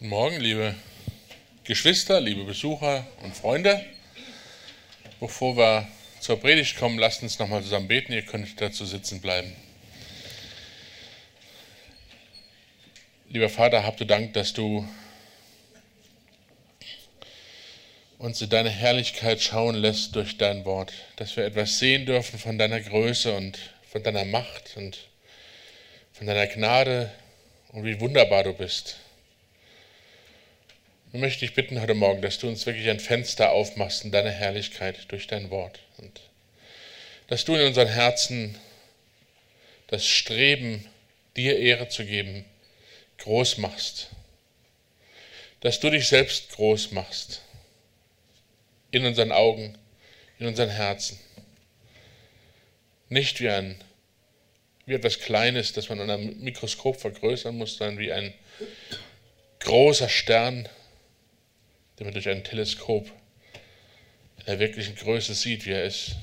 Guten Morgen, liebe Geschwister, liebe Besucher und Freunde. Bevor wir zur Predigt kommen, lasst uns nochmal zusammen beten. Ihr könnt dazu sitzen bleiben. Lieber Vater, hab du Dank, dass du uns in deine Herrlichkeit schauen lässt durch dein Wort, dass wir etwas sehen dürfen von deiner Größe und von deiner Macht und von deiner Gnade und wie wunderbar du bist. Ich möchte dich bitten heute Morgen, dass du uns wirklich ein Fenster aufmachst in deine Herrlichkeit durch dein Wort und dass du in unseren Herzen das Streben, dir Ehre zu geben, groß machst, dass du dich selbst groß machst in unseren Augen, in unseren Herzen. Nicht wie etwas Kleines, das man an einem Mikroskop vergrößern muss, sondern wie ein großer Stern, den man durch ein Teleskop in der wirklichen Größe sieht, wie er ist.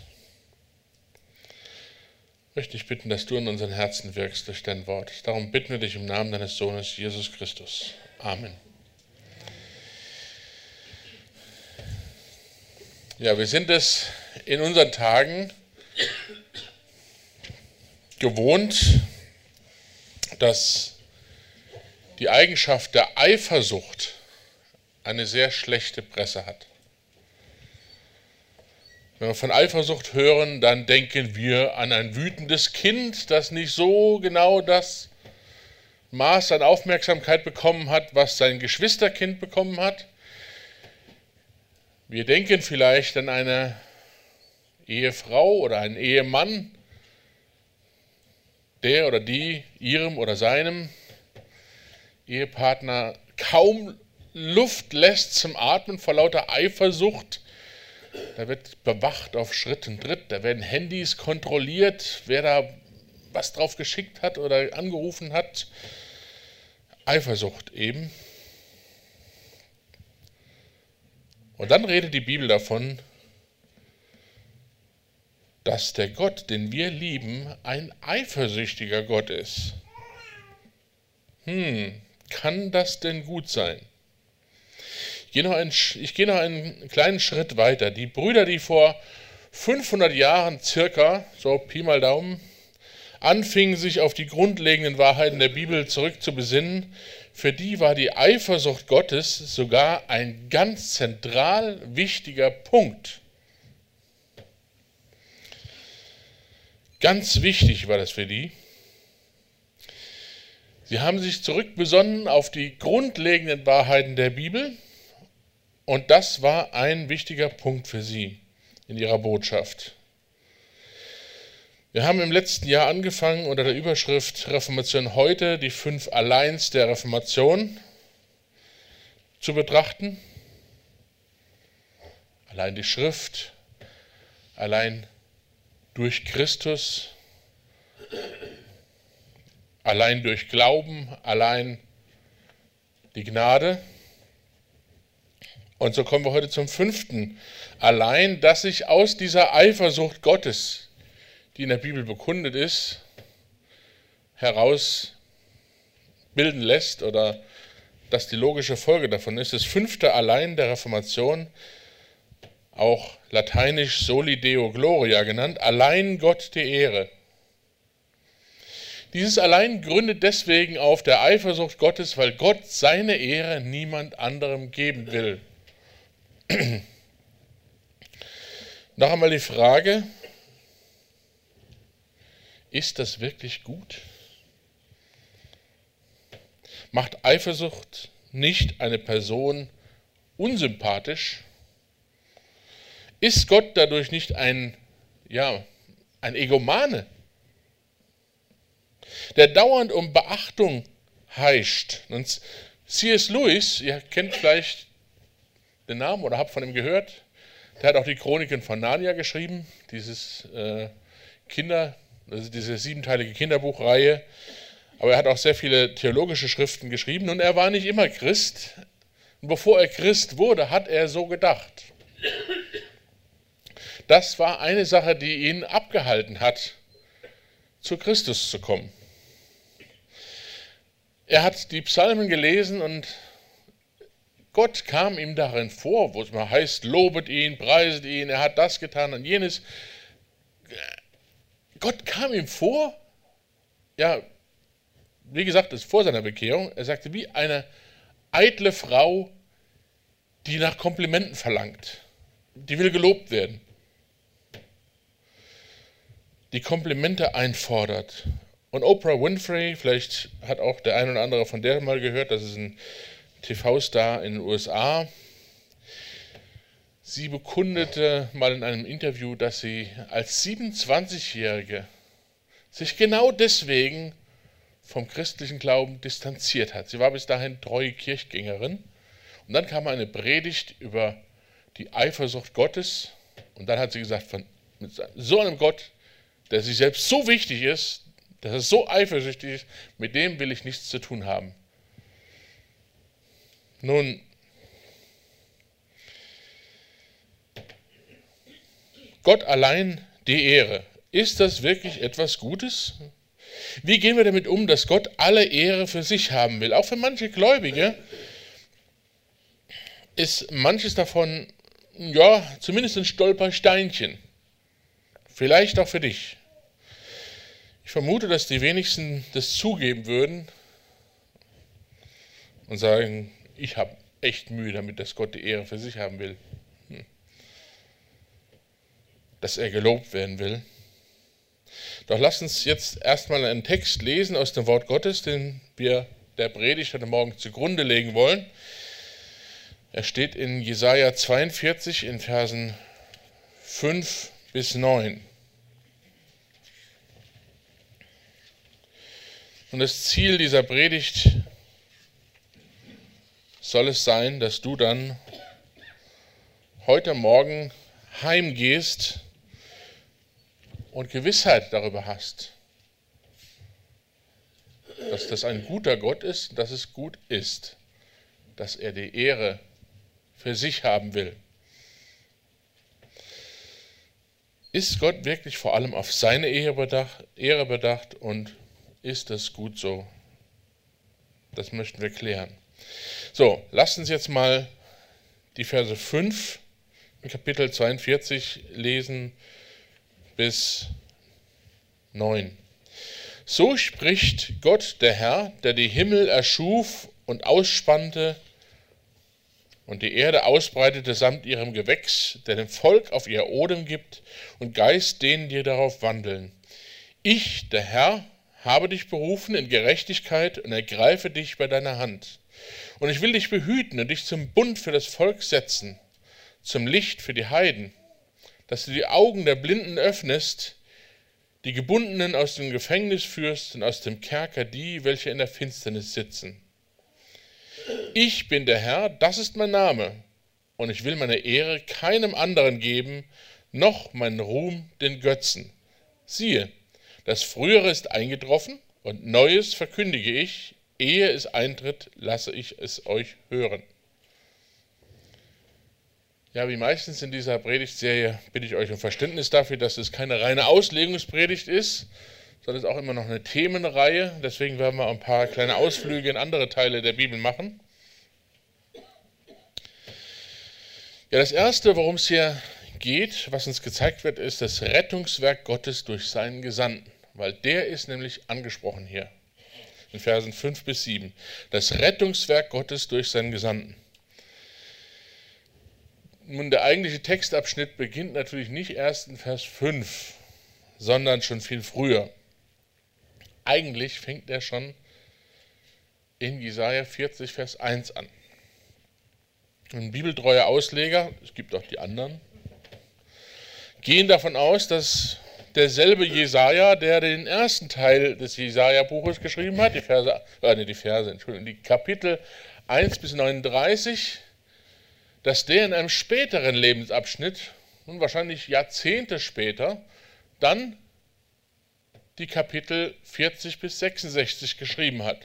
Ich möchte dich bitten, dass du in unseren Herzen wirkst durch dein Wort. Darum bitten wir dich im Namen deines Sohnes Jesus Christus. Amen. Ja, wir sind es in unseren Tagen gewohnt, dass die Eigenschaft der Eifersucht eine sehr schlechte Presse hat. Wenn wir von Eifersucht hören, dann denken wir an ein wütendes Kind, das nicht so genau das Maß an Aufmerksamkeit bekommen hat, was sein Geschwisterkind bekommen hat. Wir denken vielleicht an eine Ehefrau oder einen Ehemann, der oder die ihrem oder seinem Ehepartner kaum Luft lässt zum Atmen vor lauter Eifersucht. Da wird bewacht auf Schritt und Tritt, da werden Handys kontrolliert, wer da was drauf geschickt hat oder angerufen hat. Eifersucht eben. Und dann redet die Bibel davon, dass der Gott, den wir lieben, ein eifersüchtiger Gott ist. Kann das denn gut sein? Ich gehe noch einen kleinen Schritt weiter. Die Brüder, die vor 500 Jahren circa, so Pi mal Daumen, anfingen, sich auf die grundlegenden Wahrheiten der Bibel zurückzubesinnen, für die war die Eifersucht Gottes sogar ein ganz zentral wichtiger Punkt. Ganz wichtig war das für die. Sie haben sich zurückbesonnen auf die grundlegenden Wahrheiten der Bibel und das war ein wichtiger Punkt für sie in ihrer Botschaft. Wir haben im letzten Jahr angefangen unter der Überschrift Reformation heute die 5 Alleins der Reformation zu betrachten. Allein die Schrift, allein durch Christus, allein durch Glauben, allein die Gnade. Und so kommen wir heute zum 5. Allein, dass sich aus dieser Eifersucht Gottes, die in der Bibel bekundet ist, herausbilden lässt oder dass die logische Folge davon ist. Das 5. Allein der Reformation, auch lateinisch Soli Deo Gloria genannt, allein Gott die Ehre. Dieses Allein gründet deswegen auf der Eifersucht Gottes, weil Gott seine Ehre niemand anderem geben will. Noch einmal die Frage, ist das wirklich gut? Macht Eifersucht nicht eine Person unsympathisch? Ist Gott dadurch nicht ein Egomane, der dauernd um Beachtung heischt? Und C.S. Lewis, ihr kennt vielleicht den Namen oder habt von ihm gehört, der hat auch die Chroniken von Narnia geschrieben, diese 7-teilige Kinderbuchreihe, aber er hat auch sehr viele theologische Schriften geschrieben und er war nicht immer Christ. Und bevor er Christ wurde, hat er so gedacht. Das war eine Sache, die ihn abgehalten hat, zu Christus zu kommen. Er hat die Psalmen gelesen und Gott kam ihm darin vor, wo es mal heißt, lobet ihn, preiset ihn, er hat das getan und jenes. Gott kam ihm vor, ja, wie gesagt, das ist vor seiner Bekehrung, er sagte, wie eine eitle Frau, die nach Komplimenten verlangt. Die will gelobt werden. Die Komplimente einfordert. Und Oprah Winfrey, vielleicht hat auch der ein oder andere von der mal gehört, das ist ein TV-Star in den USA. Sie bekundete mal in einem Interview, dass sie als 27-Jährige sich genau deswegen vom christlichen Glauben distanziert hat. Sie war bis dahin treue Kirchgängerin. Und dann kam eine Predigt über die Eifersucht Gottes. Und dann hat sie gesagt, mit so einem Gott, der sich selbst so wichtig ist, dass er so eifersüchtig ist, mit dem will ich nichts zu tun haben. Nun, Gott allein die Ehre. Ist das wirklich etwas Gutes? Wie gehen wir damit um, dass Gott alle Ehre für sich haben will? Auch für manche Gläubige ist manches davon, ja, zumindest ein Stolpersteinchen. Vielleicht auch für dich. Ich vermute, dass die wenigsten das zugeben würden und sagen, ich habe echt Mühe damit, dass Gott die Ehre für sich haben will. Dass er gelobt werden will. Doch lasst uns jetzt erstmal einen Text lesen aus dem Wort Gottes, den wir der Predigt heute Morgen zugrunde legen wollen. Er steht in Jesaja 42 in Versen 5 bis 9. Und das Ziel dieser Predigt soll es sein, dass du dann heute Morgen heimgehst und Gewissheit darüber hast, dass das ein guter Gott ist, dass es gut ist, dass er die Ehre für sich haben will. Ist Gott wirklich vor allem auf seine Ehre bedacht und ist das gut so? Das möchten wir klären. So, lasst uns jetzt mal die Verse 5 in Kapitel 42 lesen bis 9. So spricht Gott, der Herr, der die Himmel erschuf und ausspannte und die Erde ausbreitete samt ihrem Gewächs, der dem Volk auf ihr Odem gibt und Geist denen, die darauf wandeln. Ich, der Herr, habe dich berufen in Gerechtigkeit und ergreife dich bei deiner Hand. Und ich will dich behüten und dich zum Bund für das Volk setzen, zum Licht für die Heiden, dass du die Augen der Blinden öffnest, die Gebundenen aus dem Gefängnis führst und aus dem Kerker die, welche in der Finsternis sitzen. Ich bin der Herr, das ist mein Name, und ich will meine Ehre keinem anderen geben, noch meinen Ruhm den Götzen. Siehe, das Frühere ist eingetroffen, und Neues verkündige ich, ehe es eintritt, lasse ich es euch hören. Ja, wie meistens in dieser Predigtserie bitte ich euch um Verständnis dafür, dass es keine reine Auslegungspredigt ist, sondern es ist auch immer noch eine Themenreihe. Deswegen werden wir ein paar kleine Ausflüge in andere Teile der Bibel machen. Ja, das Erste, worum es hier geht, was uns gezeigt wird, ist das Rettungswerk Gottes durch seinen Gesandten. Weil der ist nämlich angesprochen hier, in Versen 5 bis 7. Das Rettungswerk Gottes durch seinen Gesandten. Nun, der eigentliche Textabschnitt beginnt natürlich nicht erst in Vers 5, sondern schon viel früher. Eigentlich fängt er schon in Jesaja 40, Vers 1 an. Ein bibeltreuer Ausleger, es gibt auch die anderen, gehen davon aus, dass derselbe Jesaja, der den ersten Teil des Jesaja-Buches geschrieben hat, die Kapitel 1 bis 39, dass der in einem späteren Lebensabschnitt, und wahrscheinlich Jahrzehnte später, dann die Kapitel 40 bis 66 geschrieben hat.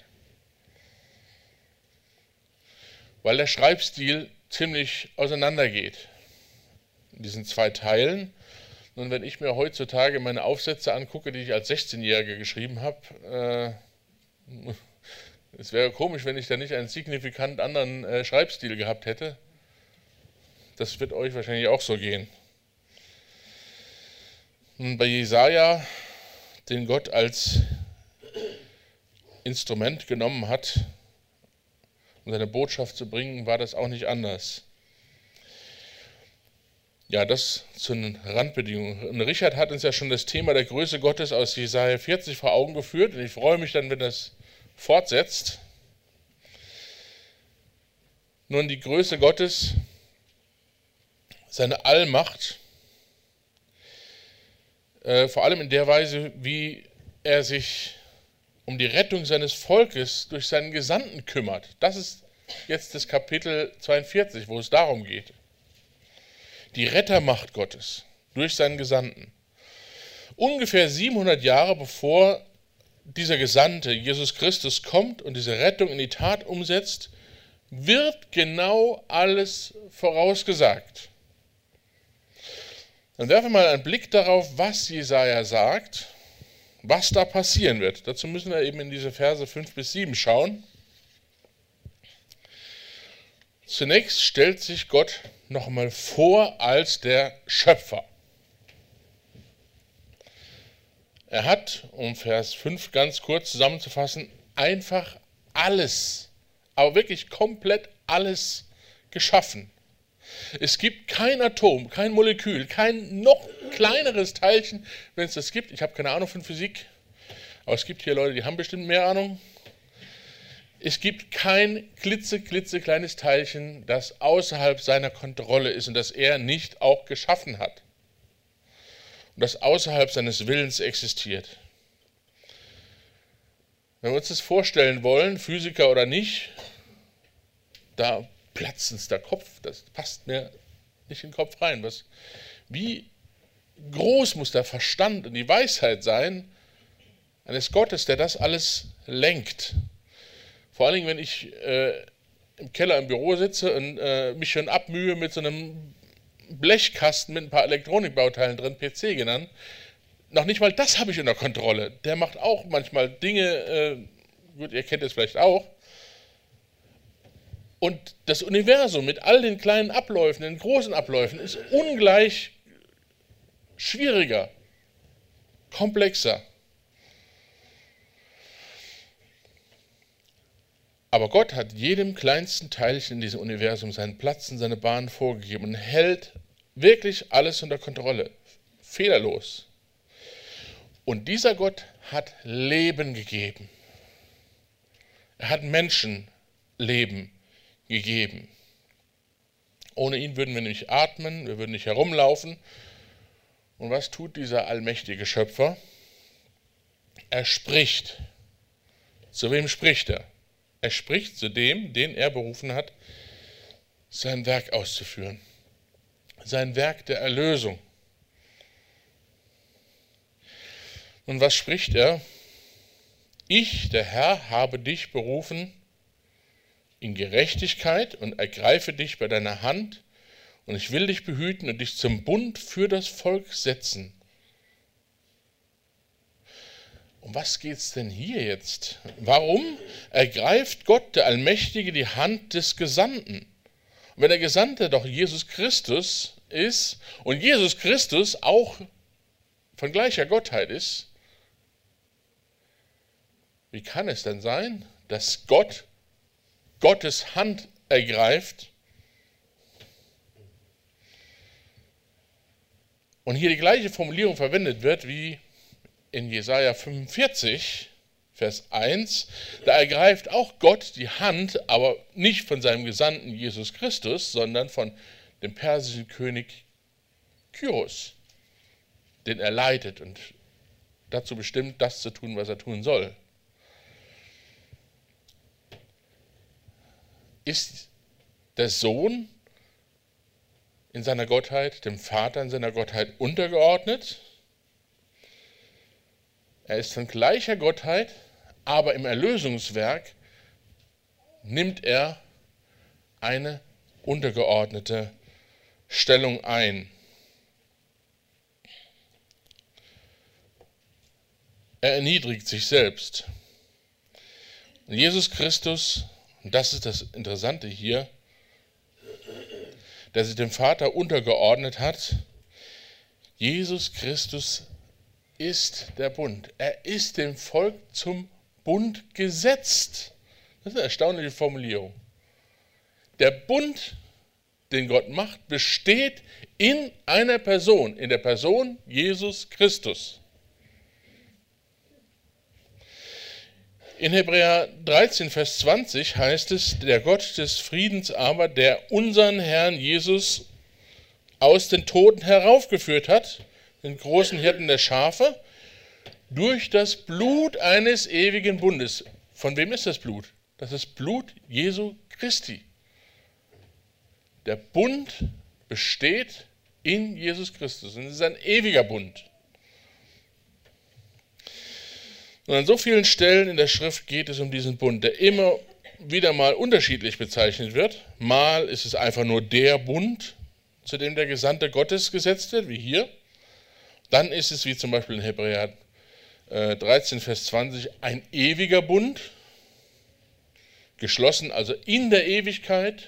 Weil der Schreibstil ziemlich auseinandergeht in diesen zwei Teilen. Nun, wenn ich mir heutzutage meine Aufsätze angucke, die ich als 16-Jähriger geschrieben habe, Es wäre komisch, wenn ich da nicht einen signifikant anderen Schreibstil gehabt hätte. Das wird euch wahrscheinlich auch so gehen. Und bei Jesaja, den Gott als Instrument genommen hat, um seine Botschaft zu bringen, war das auch nicht anders. Ja, das zu den Randbedingungen. Und Richard hat uns ja schon das Thema der Größe Gottes aus Jesaja 40 vor Augen geführt. Und ich freue mich dann, wenn das fortsetzt. Nun, die Größe Gottes, seine Allmacht, vor allem in der Weise, wie er sich um die Rettung seines Volkes durch seinen Gesandten kümmert. Das ist jetzt das Kapitel 42, wo es darum geht. Die Rettermacht Gottes durch seinen Gesandten. Ungefähr 700 Jahre bevor dieser Gesandte, Jesus Christus, kommt und diese Rettung in die Tat umsetzt, wird genau alles vorausgesagt. Dann werfen wir mal einen Blick darauf, was Jesaja sagt, was da passieren wird. Dazu müssen wir eben in diese Verse 5 bis 7 schauen. Zunächst stellt sich Gott nochmal vor als der Schöpfer. Er hat, um Vers 5 ganz kurz zusammenzufassen, einfach alles, aber wirklich komplett alles geschaffen. Es gibt kein Atom, kein Molekül, kein noch kleineres Teilchen, wenn es das gibt. Ich habe keine Ahnung von Physik, aber es gibt hier Leute, die haben bestimmt mehr Ahnung. Es gibt kein klitzekleines Teilchen, das außerhalb seiner Kontrolle ist und das er nicht auch geschaffen hat. Und das außerhalb seines Willens existiert. Wenn wir uns das vorstellen wollen, Physiker oder nicht, da platzt uns der Kopf, das passt mir nicht in den Kopf rein. Wie groß muss der Verstand und die Weisheit sein eines Gottes, der das alles lenkt? Vor allen Dingen, wenn ich im Keller im Büro sitze und mich schon abmühe mit so einem Blechkasten mit ein paar Elektronikbauteilen drin, PC genannt, noch nicht mal das habe ich unter Kontrolle. Der macht auch manchmal Dinge, gut, ihr kennt es vielleicht auch. Und das Universum mit all den kleinen Abläufen, den großen Abläufen, ist ungleich schwieriger, komplexer. Aber Gott hat jedem kleinsten Teilchen in diesem Universum seinen Platz und seine Bahn vorgegeben und hält wirklich alles unter Kontrolle, fehlerlos. Und dieser Gott hat Leben gegeben. Er hat Menschen Leben gegeben. Ohne ihn würden wir nicht atmen, wir würden nicht herumlaufen. Und was tut dieser allmächtige Schöpfer? Er spricht. Zu wem spricht er? Er spricht zu dem, den er berufen hat, sein Werk auszuführen. Sein Werk der Erlösung. Und was spricht er? Ich, der Herr, habe dich berufen in Gerechtigkeit und ergreife dich bei deiner Hand und ich will dich behüten und dich zum Bund für das Volk setzen. Um was geht es denn hier jetzt? Warum ergreift Gott, der Allmächtige, die Hand des Gesandten? Und wenn der Gesandte doch Jesus Christus ist und Jesus Christus auch von gleicher Gottheit ist, wie kann es denn sein, dass Gott Gottes Hand ergreift und hier die gleiche Formulierung verwendet wird wie in Jesaja 45, Vers 1, da ergreift auch Gott die Hand, aber nicht von seinem Gesandten Jesus Christus, sondern von dem persischen König Kyros, den er leitet und dazu bestimmt, das zu tun, was er tun soll. Ist der Sohn in seiner Gottheit dem Vater in seiner Gottheit untergeordnet? Er ist von gleicher Gottheit, aber im Erlösungswerk nimmt er eine untergeordnete Stellung ein. Er erniedrigt sich selbst. Und Jesus Christus, und das ist das Interessante hier, der sich dem Vater untergeordnet hat, Jesus Christus ist der Bund. Er ist dem Volk zum Bund gesetzt. Das ist eine erstaunliche Formulierung. Der Bund, den Gott macht, besteht in einer Person, in der Person Jesus Christus. In Hebräer 13, Vers 20 heißt es, der Gott des Friedens aber, der unseren Herrn Jesus aus den Toten heraufgeführt hat, den großen Hirten der Schafe, durch das Blut eines ewigen Bundes. Von wem ist das Blut? Das ist Blut Jesu Christi. Der Bund besteht in Jesus Christus und es ist ein ewiger Bund. Und an so vielen Stellen in der Schrift geht es um diesen Bund, der immer wieder mal unterschiedlich bezeichnet wird. Mal ist es einfach nur der Bund, zu dem der Gesandte Gottes gesetzt wird, wie hier. Dann ist es, wie zum Beispiel in Hebräer 13, Vers 20, ein ewiger Bund, geschlossen also in der Ewigkeit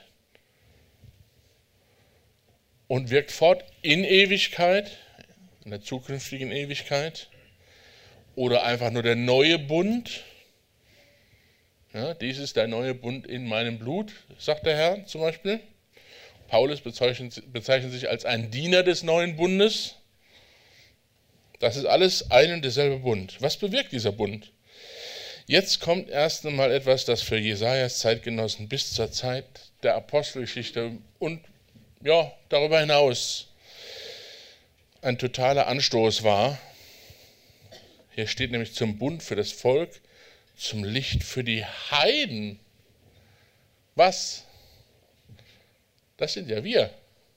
und wirkt fort in Ewigkeit, in der zukünftigen Ewigkeit. Oder einfach nur der neue Bund. Ja, dies ist der neue Bund in meinem Blut, sagt der Herr zum Beispiel. Paulus bezeichnet sich als ein Diener des neuen Bundes. Das ist alles ein und derselbe Bund. Was bewirkt dieser Bund? Jetzt kommt erst einmal etwas, das für Jesajas Zeitgenossen bis zur Zeit der Apostelgeschichte und ja, darüber hinaus ein totaler Anstoß war. Hier steht nämlich zum Bund für das Volk, zum Licht für die Heiden. Was? Das sind ja wir.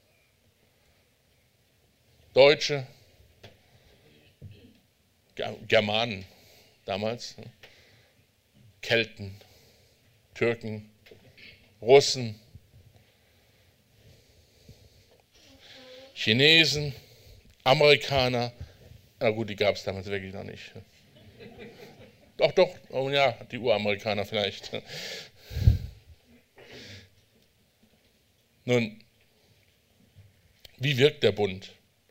Deutsche, Germanen damals, Kelten, Türken, Russen, Chinesen, Amerikaner. Na gut, die gab es damals wirklich noch nicht. Doch, oh ja, die Uramerikaner vielleicht. Nun, wie wirkt der Bund?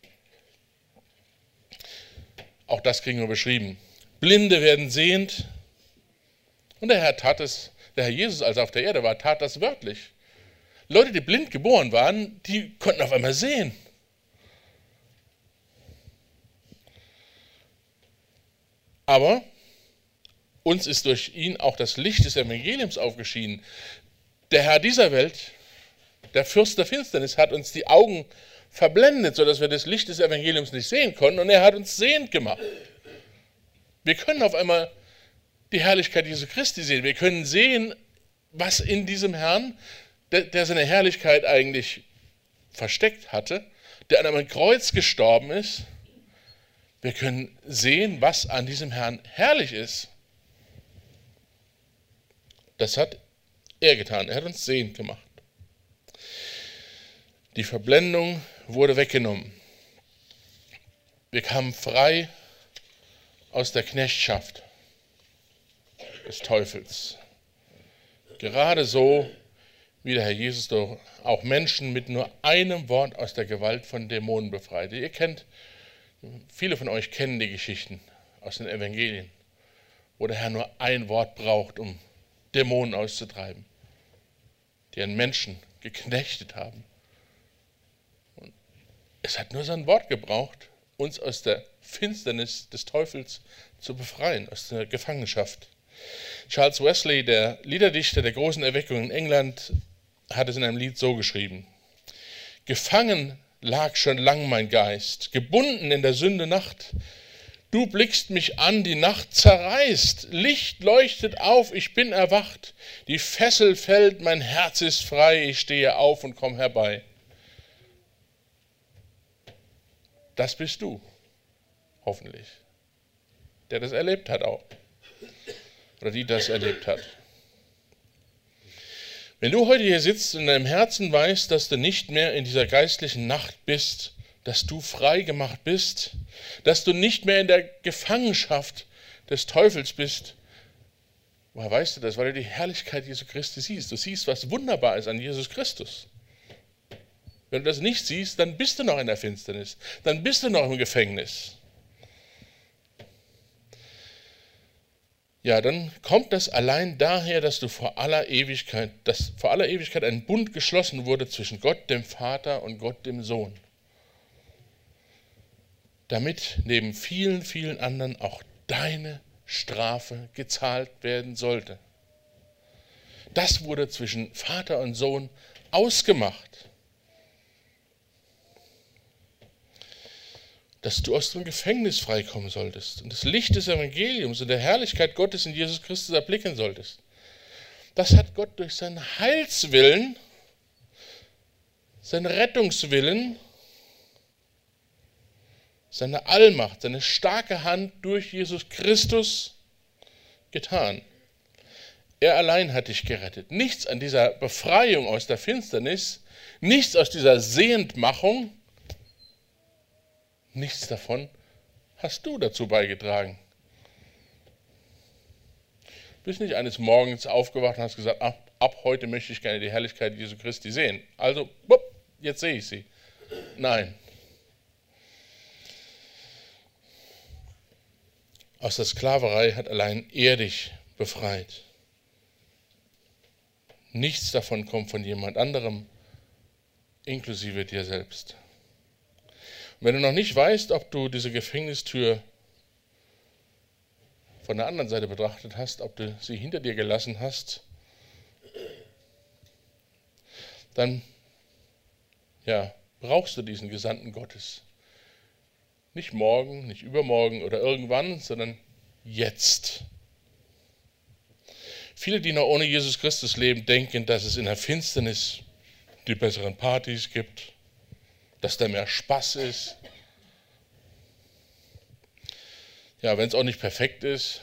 Auch das kriegen wir beschrieben. Blinde werden sehend. Und der Herr tat es, der Herr Jesus, als er auf der Erde war, tat das wörtlich. Leute, die blind geboren waren, die konnten auf einmal sehen. Aber uns ist durch ihn auch das Licht des Evangeliums aufgeschieden. Der Herr dieser Welt, der Fürst der Finsternis, hat uns die Augen verblendet, sodass wir das Licht des Evangeliums nicht sehen konnten, und er hat uns sehend gemacht. Wir können auf einmal die Herrlichkeit Jesu Christi sehen. Wir können sehen, was in diesem Herrn, der seine Herrlichkeit eigentlich versteckt hatte, der an einem Kreuz gestorben ist. Wir können sehen, was an diesem Herrn herrlich ist. Das hat er getan. Er hat uns sehend gemacht. Die Verblendung wurde weggenommen. Wir kamen frei aus der Knechtschaft des Teufels. Gerade so, wie der Herr Jesus doch auch Menschen mit nur einem Wort aus der Gewalt von Dämonen befreite. Viele von euch kennen die Geschichten aus den Evangelien, wo der Herr nur ein Wort braucht, um Dämonen auszutreiben, die einen Menschen geknechtet haben. Und es hat nur sein Wort gebraucht, uns aus der Finsternis des Teufels zu befreien, aus der Gefangenschaft. Charles Wesley, der Liederdichter der großen Erweckung in England, hat es in einem Lied so geschrieben: Gefangen lag schon lang mein Geist, gebunden in der Sünde Nacht. Du blickst mich an, die Nacht zerreißt, Licht leuchtet auf, ich bin erwacht, die Fessel fällt, mein Herz ist frei, ich stehe auf und komm herbei. Das bist du, hoffentlich, der das erlebt hat auch, oder die das erlebt hat. Wenn du heute hier sitzt und in deinem Herzen weißt, dass du nicht mehr in dieser geistlichen Nacht bist, dass du frei gemacht bist, dass du nicht mehr in der Gefangenschaft des Teufels bist, Woher weißt du das? Weil du die Herrlichkeit Jesu Christi siehst. Du siehst, was wunderbar ist an Jesus Christus. Wenn du das nicht siehst, dann bist du noch in der Finsternis. Dann bist du noch im Gefängnis. Ja, dann kommt das allein daher, dass vor aller Ewigkeit ein Bund geschlossen wurde zwischen Gott, dem Vater, und Gott, dem Sohn. Damit neben vielen, vielen anderen auch deine Strafe gezahlt werden sollte. Das wurde zwischen Vater und Sohn ausgemacht. Dass du aus dem Gefängnis freikommen solltest und das Licht des Evangeliums und der Herrlichkeit Gottes in Jesus Christus erblicken solltest. Das hat Gott durch seinen Heilswillen, seinen Rettungswillen, seine Allmacht, seine starke Hand durch Jesus Christus getan. Er allein hat dich gerettet. Nichts an dieser Befreiung aus der Finsternis, nichts aus dieser Sehendmachung, nichts davon hast du dazu beigetragen. Du bist nicht eines Morgens aufgewacht und hast gesagt, ab heute möchte ich gerne die Herrlichkeit Jesu Christi sehen. Also, jetzt sehe ich sie. Nein. Aus der Sklaverei hat allein er dich befreit. Nichts davon kommt von jemand anderem, inklusive dir selbst. Und wenn du noch nicht weißt, ob du diese Gefängnistür von der anderen Seite betrachtet hast, ob du sie hinter dir gelassen hast, dann brauchst du diesen Gesandten Gottes. Nicht morgen, nicht übermorgen oder irgendwann, sondern jetzt. Viele, die noch ohne Jesus Christus leben, denken, dass es in der Finsternis die besseren Partys gibt, dass da mehr Spaß ist. Ja, wenn es auch nicht perfekt ist.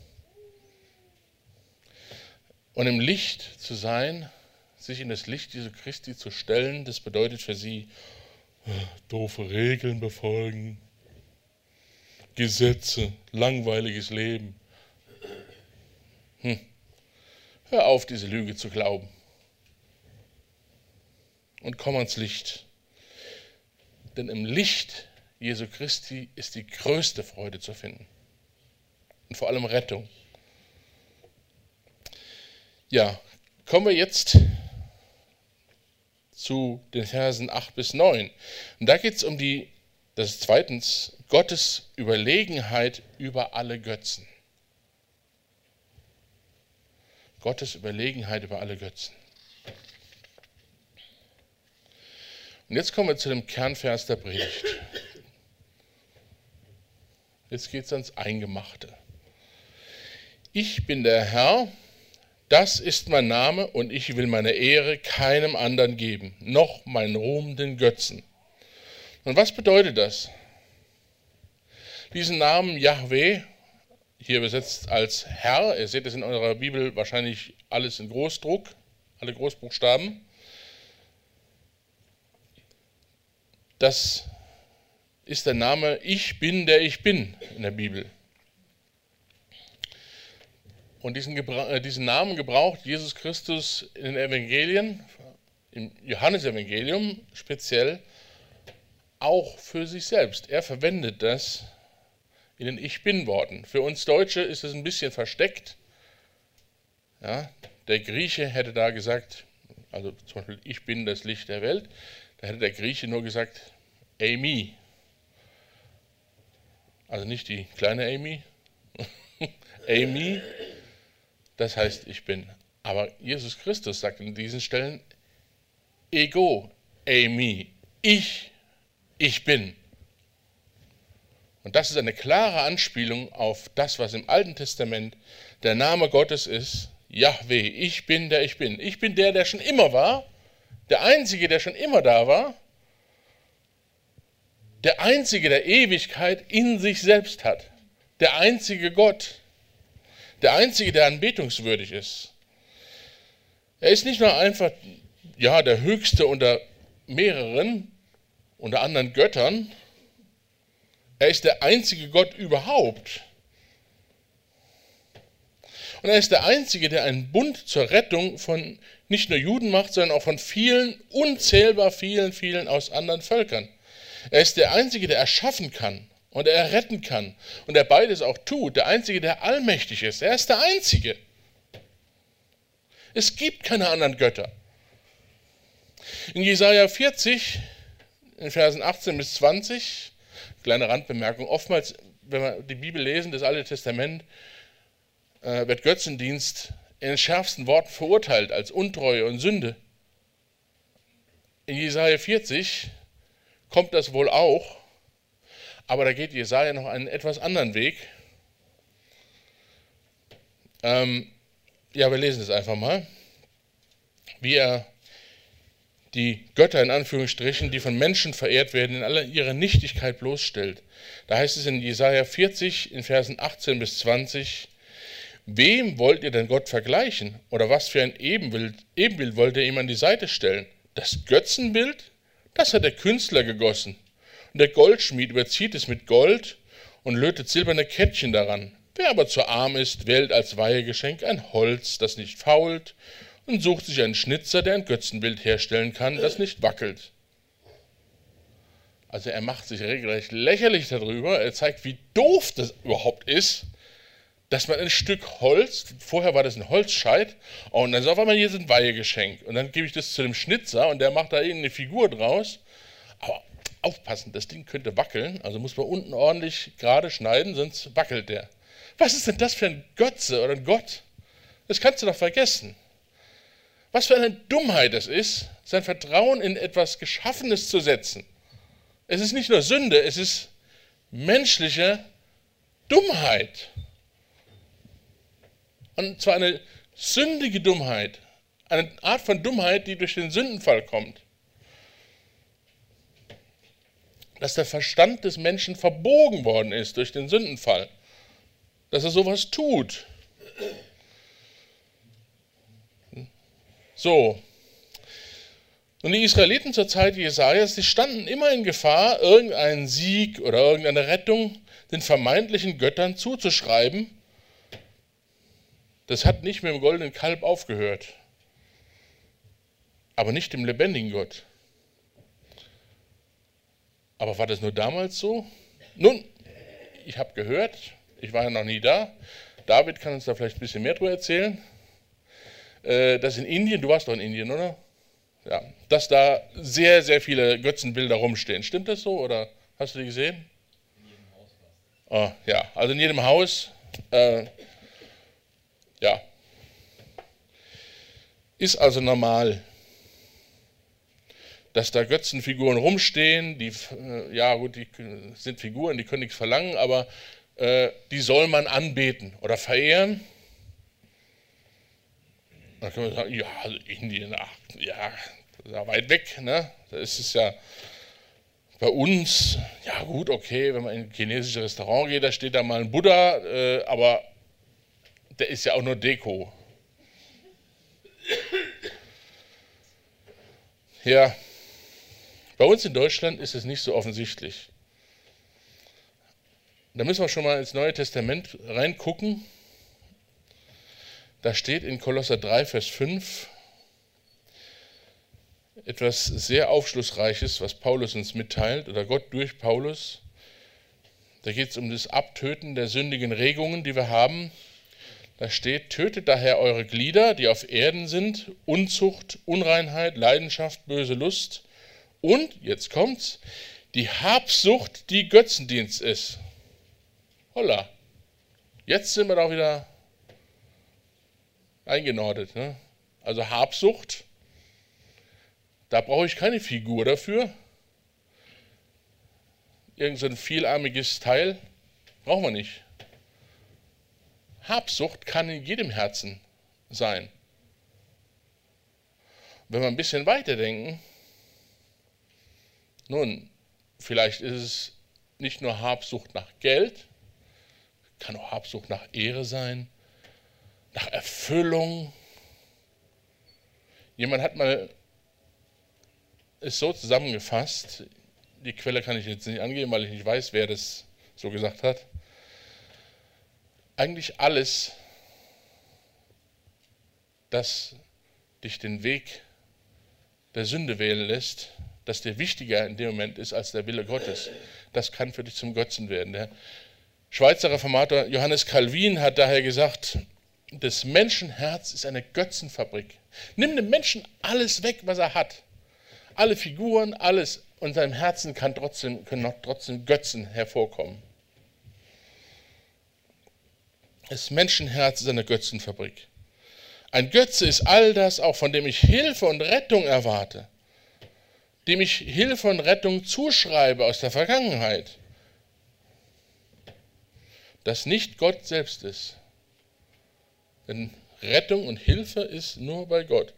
Und im Licht zu sein, sich in das Licht Jesu Christi zu stellen, das bedeutet für sie, doofe Regeln befolgen, Gesetze, langweiliges Leben. Hör auf, diese Lüge zu glauben. Und komm ans Licht. Denn im Licht Jesu Christi ist die größte Freude zu finden. Und vor allem Rettung. Ja, kommen wir jetzt zu den Versen 8 bis 9. Und da geht es um das ist zweitens, Gottes Überlegenheit über alle Götzen. Gottes Überlegenheit über alle Götzen. Und jetzt kommen wir zu dem Kernvers der Predigt. Jetzt geht es ans Eingemachte. Ich bin der Herr, das ist mein Name, und ich will meine Ehre keinem anderen geben, noch meinen Ruhm den Götzen. Und was bedeutet das? Diesen Namen Jahwe, hier übersetzt als Herr, ihr seht es in eurer Bibel wahrscheinlich alles in Großdruck, alle Großbuchstaben. Das ist der Name Ich bin, der ich bin in der Bibel. Und diesen Namen gebraucht Jesus Christus in den Evangelien, im Johannesevangelium speziell, auch für sich selbst. Er verwendet das in den Ich-Bin-Worten. Für uns Deutsche ist es ein bisschen versteckt. Ja, der Grieche hätte da gesagt, also zum Beispiel, ich bin das Licht der Welt, da hätte der Grieche nur gesagt, Amy. Also nicht die kleine Amy, Amy, das heißt, ich bin. Aber Jesus Christus sagt in diesen Stellen, Ego, Amy, ich bin. Und das ist eine klare Anspielung auf das, was im Alten Testament der Name Gottes ist, Jahwe, ich bin, der ich bin. Ich bin der schon immer war, der Einzige, der schon immer da war, der Einzige, der Ewigkeit in sich selbst hat, der einzige Gott, der Einzige, der anbetungswürdig ist. Er ist nicht nur einfach der Höchste unter mehreren, unter anderen Göttern, er ist der einzige Gott überhaupt. Und Und er ist der Einzige, der einen Bund zur Rettung von nicht nur Juden macht, sondern auch von vielen, unzählbar vielen aus anderen Völkern. Er ist der Einzige, der erschaffen kann und er retten kann und der beides auch tut. Der Einzige, der allmächtig ist. Er ist der Einzige. Es gibt keine anderen Götter. In Jesaja 40, in Versen 18 bis 20, kleine Randbemerkung, oftmals, wenn wir die Bibel lesen, das Alte Testament, wird Götzendienst in den schärfsten Worten verurteilt als Untreue und Sünde. In Jesaja 40 kommt das wohl auch, aber da geht Jesaja noch einen etwas anderen Weg. Wir lesen es einfach mal, wie er die Götter in Anführungsstrichen, die von Menschen verehrt werden, in aller ihrer Nichtigkeit bloßstellt. Da heißt es in Jesaja 40, in Versen 18 bis 20, wem wollt ihr denn Gott vergleichen? Oder was für ein Ebenbild wollt ihr ihm an die Seite stellen? Das Götzenbild, das hat der Künstler gegossen. Und der Goldschmied überzieht es mit Gold und lötet silberne Kettchen daran. Wer aber zu arm ist, wählt als Weihegeschenk ein Holz, das nicht fault, und sucht sich einen Schnitzer, der ein Götzenbild herstellen kann, das nicht wackelt. Also er macht sich regelrecht lächerlich darüber, er zeigt, wie doof das überhaupt ist, dass man ein Stück Holz, vorher war das ein Holzscheit, und dann sagt man, hier ist ein Weihegeschenk. Und dann gebe ich das zu dem Schnitzer und der macht da irgendeine Figur draus. Aber aufpassen, das Ding könnte wackeln, also muss man unten ordentlich gerade schneiden, sonst wackelt der. Was ist denn das für ein Götze oder ein Gott? Das kannst du doch vergessen. Was für eine Dummheit es ist, sein Vertrauen in etwas Geschaffenes zu setzen. Es ist nicht nur Sünde, es ist menschliche Dummheit. Und zwar eine sündige Dummheit, eine Art von Dummheit, die durch den Sündenfall kommt. Dass der Verstand des Menschen verbogen worden ist durch den Sündenfall. Dass er sowas tut. So. Und die Israeliten zur Zeit Jesajas, die standen immer in Gefahr, irgendeinen Sieg oder irgendeine Rettung den vermeintlichen Göttern zuzuschreiben. Das hat nicht mit dem goldenen Kalb aufgehört. Aber nicht dem lebendigen Gott. Aber war das nur damals so? Nun, ich habe gehört, ich war ja noch nie da. David kann uns da vielleicht ein bisschen mehr drüber erzählen. Dass in Indien, du warst doch in Indien, oder? Ja, dass da sehr, sehr viele Götzenbilder rumstehen. Stimmt das so oder hast du die gesehen? In jedem Haus fast. Oh, ja, also in jedem Haus. Ja. Ist also normal, dass da Götzenfiguren rumstehen, die sind Figuren, die können nichts verlangen, aber die soll man anbeten oder verehren. Dann können wir sagen, ja, also Indien, ja, weit weg, ne? Das ist ja bei uns, ja gut, okay, wenn man in ein chinesisches Restaurant geht, da steht da mal ein Buddha, aber der ist ja auch nur Deko. Ja, bei uns in Deutschland ist es nicht so offensichtlich. Da müssen wir schon mal ins Neue Testament reingucken. Da steht in Kolosser 3, Vers 5 etwas sehr Aufschlussreiches, was Paulus uns mitteilt, oder Gott durch Paulus. Da geht es um das Abtöten der sündigen Regungen, die wir haben. Da steht, tötet daher eure Glieder, die auf Erden sind, Unzucht, Unreinheit, Leidenschaft, böse Lust und, jetzt kommt's, die Habsucht, die Götzendienst ist. Holla, jetzt sind wir doch wieder eingenordet. Ne? Also Habsucht, da brauche ich keine Figur dafür. Irgend so ein vielarmiges Teil brauchen wir nicht. Habsucht kann in jedem Herzen sein. Wenn wir ein bisschen weiterdenken, nun, vielleicht ist es nicht nur Habsucht nach Geld, kann auch Habsucht nach Ehre sein, nach Erfüllung. Jemand hat mal es so zusammengefasst, die Quelle kann ich jetzt nicht angeben, weil ich nicht weiß, wer das so gesagt hat. Eigentlich alles, das dich den Weg der Sünde wählen lässt, das dir wichtiger in dem Moment ist als der Wille Gottes, das kann für dich zum Götzen werden. Der Schweizer Reformator Johannes Calvin hat daher gesagt, das Menschenherz ist eine Götzenfabrik. Nimm dem Menschen alles weg, was er hat. Alle Figuren, alles. Und seinem Herzen können noch trotzdem Götzen hervorkommen. Das Menschenherz ist eine Götzenfabrik. Ein Götze ist all das, auch von dem ich Hilfe und Rettung erwarte, dem ich Hilfe und Rettung zuschreibe aus der Vergangenheit, das nicht Gott selbst ist. Denn Rettung und Hilfe ist nur bei Gott.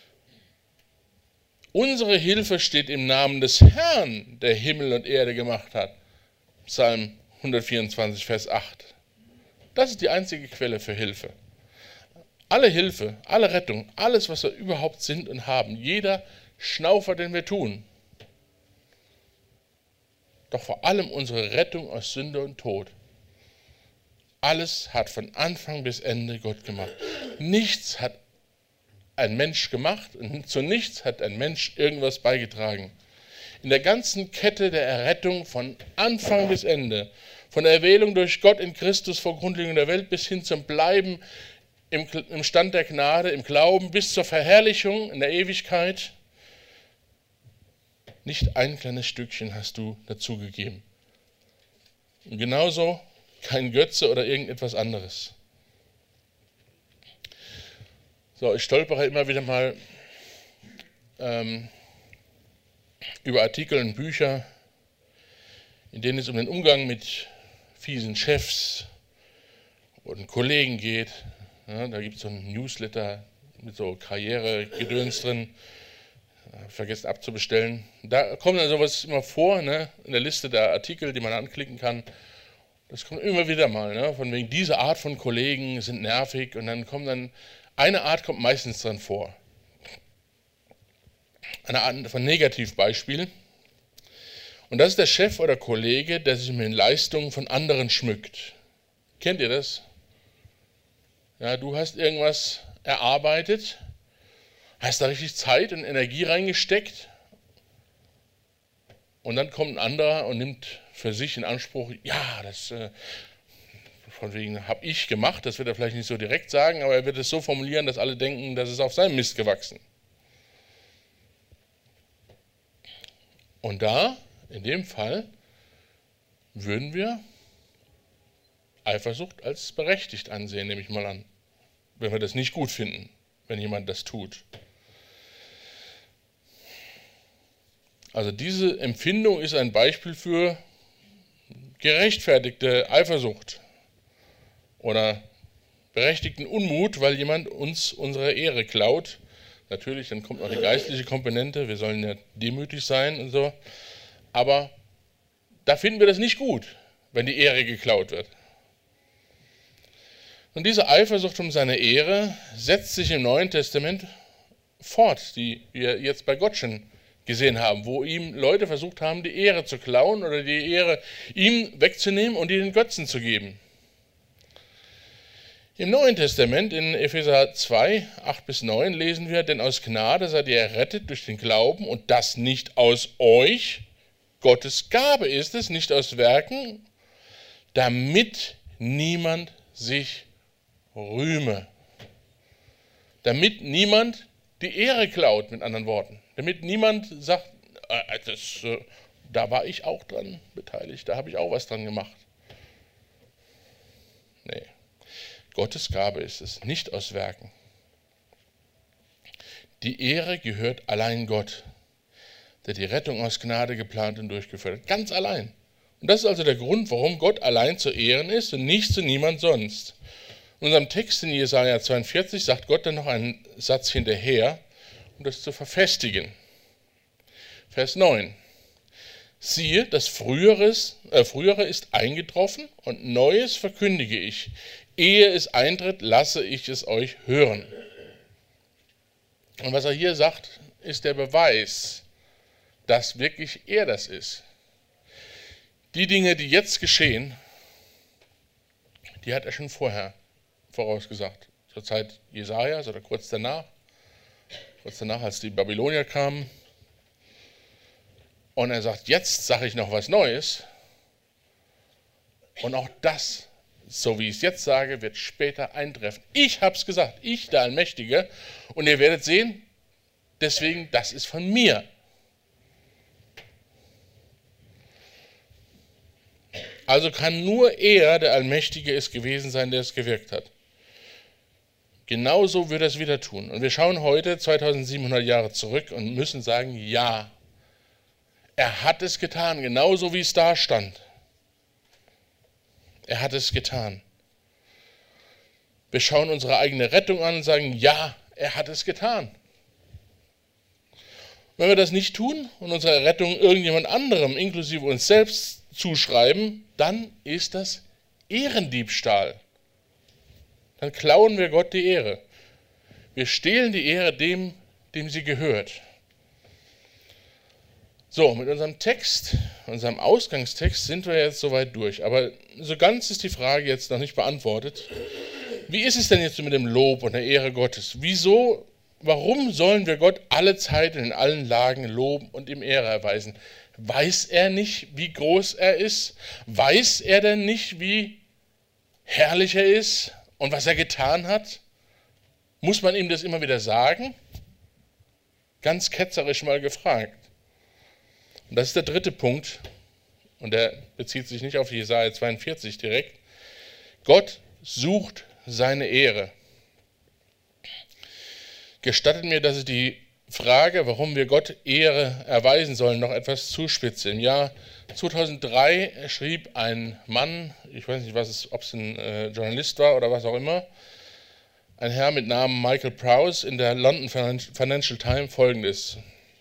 Unsere Hilfe steht im Namen des Herrn, der Himmel und Erde gemacht hat. Psalm 124, Vers 8. Das ist die einzige Quelle für Hilfe. Alle Hilfe, alle Rettung, alles, was wir überhaupt sind und haben, jeder Schnaufer, den wir tun, doch vor allem unsere Rettung aus Sünde und Tod. Alles hat von Anfang bis Ende Gott gemacht. Nichts hat ein Mensch gemacht und zu nichts hat ein Mensch irgendwas beigetragen. In der ganzen Kette der Errettung von Anfang bis Ende, von der Erwählung durch Gott in Christus vor Grundlegung der Welt bis hin zum Bleiben im Stand der Gnade, im Glauben, bis zur Verherrlichung in der Ewigkeit, nicht ein kleines Stückchen hast du dazugegeben. Und genauso kein Götze oder irgendetwas anderes. So, ich stolpere immer wieder mal über Artikel und Bücher, in denen es um den Umgang mit fiesen Chefs und Kollegen geht. Ja, da gibt es so einen Newsletter mit so Karrieregedöns drin. Vergesst abzubestellen. Da kommt dann sowas immer vor, ne, in der Liste der Artikel, die man anklicken kann. Das kommt immer wieder mal, ne, von wegen diese Art von Kollegen sind nervig und dann eine Art kommt meistens dran vor. Eine Art von Negativbeispiel. Und das ist der Chef oder Kollege, der sich mit den Leistungen von anderen schmückt. Kennt ihr das? Ja, du hast irgendwas erarbeitet, hast da richtig Zeit und Energie reingesteckt und dann kommt ein anderer und nimmt für sich in Anspruch, ja, das von wegen habe ich gemacht, das wird er vielleicht nicht so direkt sagen, aber er wird es so formulieren, dass alle denken, das ist auf seinem Mist gewachsen. Und da, in dem Fall, würden wir Eifersucht als berechtigt ansehen, nehme ich mal an, wenn wir das nicht gut finden, wenn jemand das tut. Also diese Empfindung ist ein Beispiel für gerechtfertigte Eifersucht oder berechtigten Unmut, weil jemand uns unsere Ehre klaut. Natürlich, dann kommt noch die geistliche Komponente, wir sollen ja demütig sein und so, aber da finden wir das nicht gut, wenn die Ehre geklaut wird. Und diese Eifersucht um seine Ehre setzt sich im Neuen Testament fort, die wir jetzt bei Gott schon gesehen haben, wo ihm Leute versucht haben, die Ehre zu klauen oder die Ehre ihm wegzunehmen und die den Götzen zu geben. Im Neuen Testament, in Epheser 2, 8-9, lesen wir, denn aus Gnade seid ihr errettet durch den Glauben und das nicht aus euch, Gottes Gabe ist es, nicht aus Werken, damit niemand sich rühme. Damit niemand die Ehre klaut, mit anderen Worten. Damit niemand sagt, da war ich auch dran beteiligt, da habe ich auch was dran gemacht. Nee, Gottes Gabe ist es, nicht aus Werken. Die Ehre gehört allein Gott, der die Rettung aus Gnade geplant und durchgeführt hat. Ganz allein. Und das ist also der Grund, warum Gott allein zu ehren ist und nicht zu niemand sonst. In unserem Text in Jesaja 42 sagt Gott dann noch einen Satz hinterher, um das zu verfestigen. Vers 9. Siehe, das Frühere ist eingetroffen und Neues verkündige ich. Ehe es eintritt, lasse ich es euch hören. Und was er hier sagt, ist der Beweis, dass wirklich er das ist. Die Dinge, die jetzt geschehen, die hat er schon vorher vorausgesagt. zur Zeit Jesajas oder kurz danach, als die Babylonier kamen. Und er sagt, jetzt sage ich noch was Neues. Und auch das, so wie ich es jetzt sage, wird später eintreffen. Ich habe es gesagt, ich, der Allmächtige. Und ihr werdet sehen, deswegen, das ist von mir. Also kann nur er, der Allmächtige, es gewesen sein, der es gewirkt hat. Genauso wird er es wieder tun. Und wir schauen heute 2700 Jahre zurück und müssen sagen, ja, er hat es getan, genauso wie es da stand. Er hat es getan. Wir schauen unsere eigene Rettung an und sagen, ja, er hat es getan. Wenn wir das nicht tun und unsere Rettung irgendjemand anderem, inklusive uns selbst, zuschreiben, dann ist das Ehrendiebstahl. Dann klauen wir Gott die Ehre. Wir stehlen die Ehre dem sie gehört. So, mit unserem Text, unserem Ausgangstext sind wir jetzt soweit durch. Aber so ganz ist die Frage jetzt noch nicht beantwortet. Wie ist es denn jetzt mit dem Lob und der Ehre Gottes? Warum sollen wir Gott alle Zeit und in allen Lagen loben und ihm Ehre erweisen? Weiß er nicht, wie groß er ist? Weiß er denn nicht, wie herrlich er ist und was er getan hat? Muss man ihm das immer wieder sagen? Ganz ketzerisch mal gefragt. Und das ist der dritte Punkt, und der bezieht sich nicht auf Jesaja 42 direkt. Gott sucht seine Ehre. Gestattet mir, dass ich die Frage, warum wir Gott Ehre erweisen sollen, noch etwas zuspitze. Im Jahr 2003 schrieb ein Mann, ich weiß nicht, ob es ein Journalist war oder was auch immer, ein Herr mit Namen Michael Prowse in der London Financial Times Folgendes: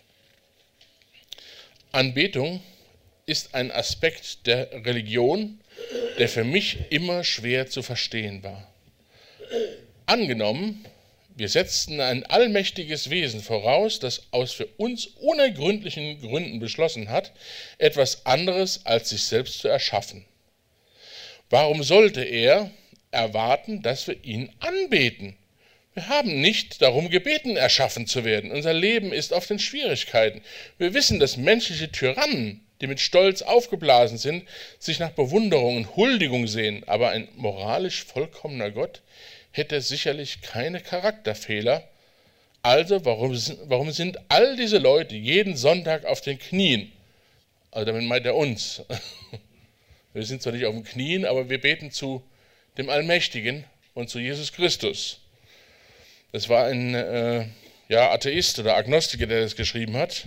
Anbetung ist ein Aspekt der Religion, der für mich immer schwer zu verstehen war. Angenommen, wir setzten ein allmächtiges Wesen voraus, das aus für uns unergründlichen Gründen beschlossen hat, etwas anderes als sich selbst zu erschaffen. Warum sollte er erwarten, dass wir ihn anbeten? Wir haben nicht darum gebeten, erschaffen zu werden. Unser Leben ist auf den Schwierigkeiten. Wir wissen, dass menschliche Tyrannen, die mit Stolz aufgeblasen sind, sich nach Bewunderung und Huldigung sehen. Aber ein moralisch vollkommener Gott hätte sicherlich keine Charakterfehler. Also warum sind all diese Leute jeden Sonntag auf den Knien? Also damit meint er uns. Wir sind zwar nicht auf den Knien, aber wir beten zu dem Allmächtigen und zu Jesus Christus. Das war ein Atheist oder Agnostiker, der das geschrieben hat.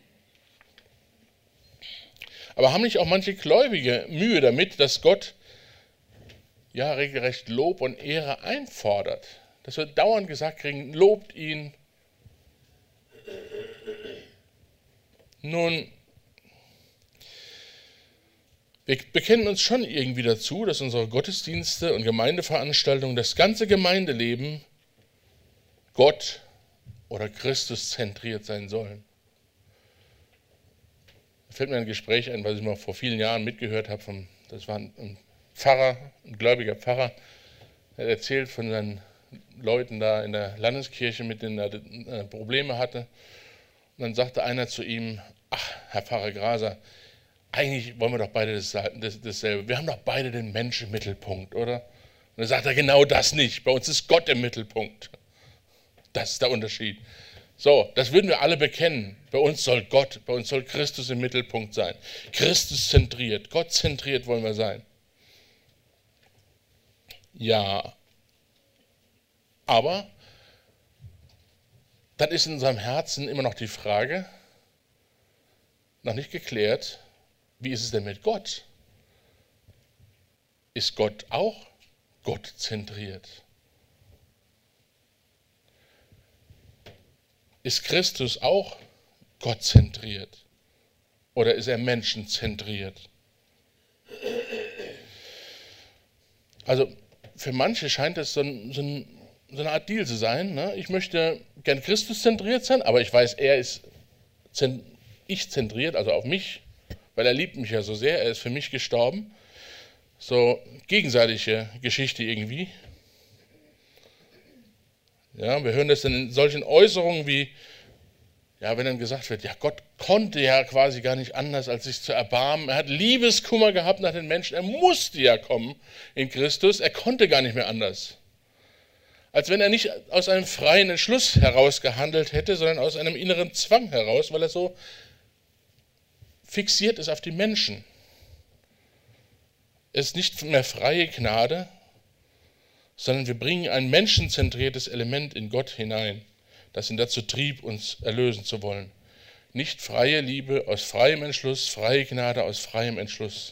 Aber haben nicht auch manche Gläubige Mühe damit, dass Gott regelrecht Lob und Ehre einfordert? Dass wir dauernd gesagt kriegen, lobt ihn. Nun, wir bekennen uns schon irgendwie dazu, dass unsere Gottesdienste und Gemeindeveranstaltungen, das ganze Gemeindeleben Gott oder Christus zentriert sein sollen. Da fällt mir ein Gespräch ein, was ich mal vor vielen Jahren mitgehört habe. Das war ein Pfarrer, ein gläubiger Pfarrer, der erzählt von seinen Leuten da in der Landeskirche, mit denen er Probleme hatte. Und dann sagte einer zu ihm: Ach, Herr Pfarrer Graser, eigentlich wollen wir doch beide dasselbe. Wir haben doch beide den Menschen im Mittelpunkt, oder? Und dann sagt er: Genau das nicht. Bei uns ist Gott im Mittelpunkt. Das ist der Unterschied. So, das würden wir alle bekennen. Bei uns soll Christus im Mittelpunkt sein. Christus zentriert, Gott zentriert wollen wir sein. Ja, aber dann ist in unserem Herzen immer noch die Frage, noch nicht geklärt, wie ist es denn mit Gott? Ist Gott auch Gott zentriert? Ist Christus auch Gott zentriert? Oder ist er menschenzentriert? Also für manche scheint es so eine Art Deal zu sein. Ne? Ich möchte gern Christus zentriert sein, aber ich weiß, er ist ich zentriert, also auf mich, weil er liebt mich ja so sehr, er ist für mich gestorben. So gegenseitige Geschichte irgendwie. Ja, wir hören das dann in solchen Äußerungen wie, ja, wenn dann gesagt wird, ja, Gott konnte ja quasi gar nicht anders, als sich zu erbarmen. Er hat Liebeskummer gehabt nach den Menschen. Er musste ja kommen in Christus. Er konnte gar nicht mehr anders. Als wenn er nicht aus einem freien Entschluss heraus gehandelt hätte, sondern aus einem inneren Zwang heraus, weil er so fixiert ist auf die Menschen. Es ist nicht mehr freie Gnade, sondern wir bringen ein menschenzentriertes Element in Gott hinein, das ihn dazu trieb, uns erlösen zu wollen. Nicht freie Liebe aus freiem Entschluss, freie Gnade aus freiem Entschluss.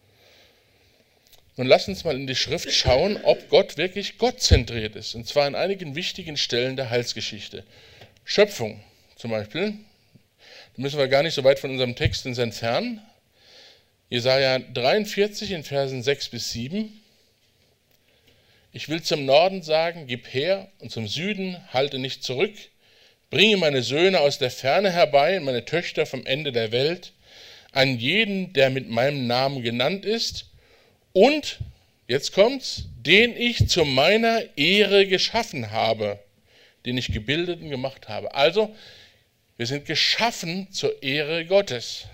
Nun lass uns mal in die Schrift schauen, ob Gott wirklich gottzentriert ist, und zwar an einigen wichtigen Stellen der Heilsgeschichte. Schöpfung zum Beispiel, da müssen wir gar nicht so weit von unserem Text entfernen. Jesaja 43 in Versen 6 bis 7. Ich will zum Norden sagen, gib her, und zum Süden halte nicht zurück. Bringe meine Söhne aus der Ferne herbei und meine Töchter vom Ende der Welt, an jeden, der mit meinem Namen genannt ist, und, jetzt kommt's, den ich zu meiner Ehre geschaffen habe, den ich gebildet und gemacht habe. Also, wir sind geschaffen zur Ehre Gottes.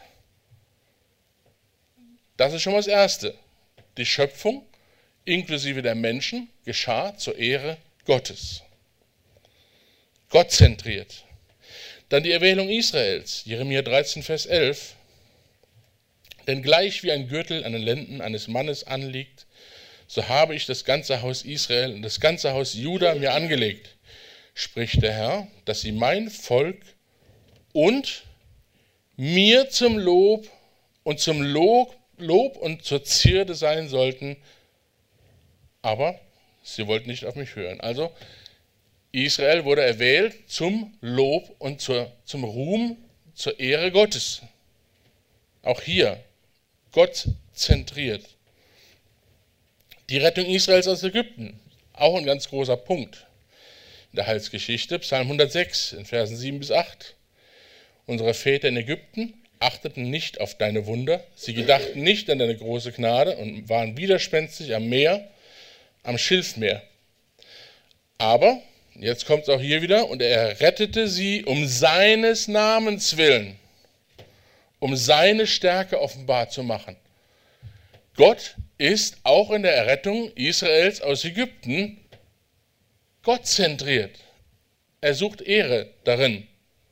Das ist schon mal das Erste. Die Schöpfung inklusive der Menschen geschah zur Ehre Gottes. Gottzentriert. Dann die Erwählung Israels, Jeremia 13, Vers 11. Denn gleich wie ein Gürtel an den Lenden eines Mannes anliegt, so habe ich das ganze Haus Israel und das ganze Haus Juda mir angelegt, spricht der Herr, dass sie mein Volk und mir zum Lob und und zur Zierde sein sollten, aber sie wollten nicht auf mich hören. Also Israel wurde erwählt zum Lob und zum Ruhm, zur Ehre Gottes. Auch hier Gott zentriert. Die Rettung Israels aus Ägypten, auch ein ganz großer Punkt in der Heilsgeschichte. Psalm 106 in Versen 7 bis 8. Unsere Väter in Ägypten achteten nicht auf deine Wunder, sie gedachten nicht an deine große Gnade und waren widerspenstig am Meer, am Schilfmeer. Aber, jetzt kommt es auch hier wieder, und er rettete sie um seines Namens willen, um seine Stärke offenbar zu machen. Gott ist auch in der Errettung Israels aus Ägypten gottzentriert. Er sucht Ehre darin.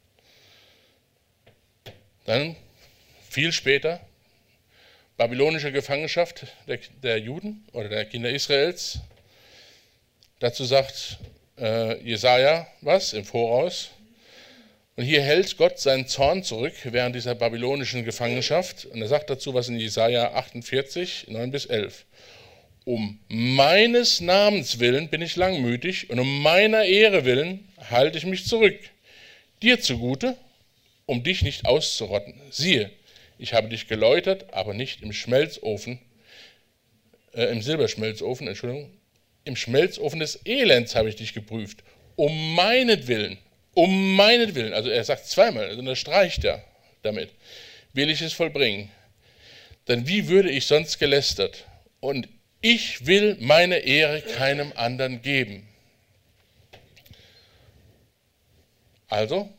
Dann, viel später, babylonische Gefangenschaft der Juden oder der Kinder Israels. Dazu sagt Jesaja was im Voraus. Und hier hält Gott seinen Zorn zurück während dieser babylonischen Gefangenschaft. Und er sagt dazu was in Jesaja 48, 9 bis 11. Um meines Namens willen bin ich langmütig und um meiner Ehre willen halte ich mich zurück. Dir zugute, um dich nicht auszurotten. Siehe, ich habe dich geläutert, aber nicht im Schmelzofen, im Silberschmelzofen, Entschuldigung. Im Schmelzofen des Elends habe ich dich geprüft. Um meinetwillen, also er sagt zweimal, also er streicht ja damit, will ich es vollbringen. Denn wie würde ich sonst gelästert? Und ich will meine Ehre keinem anderen geben. Also,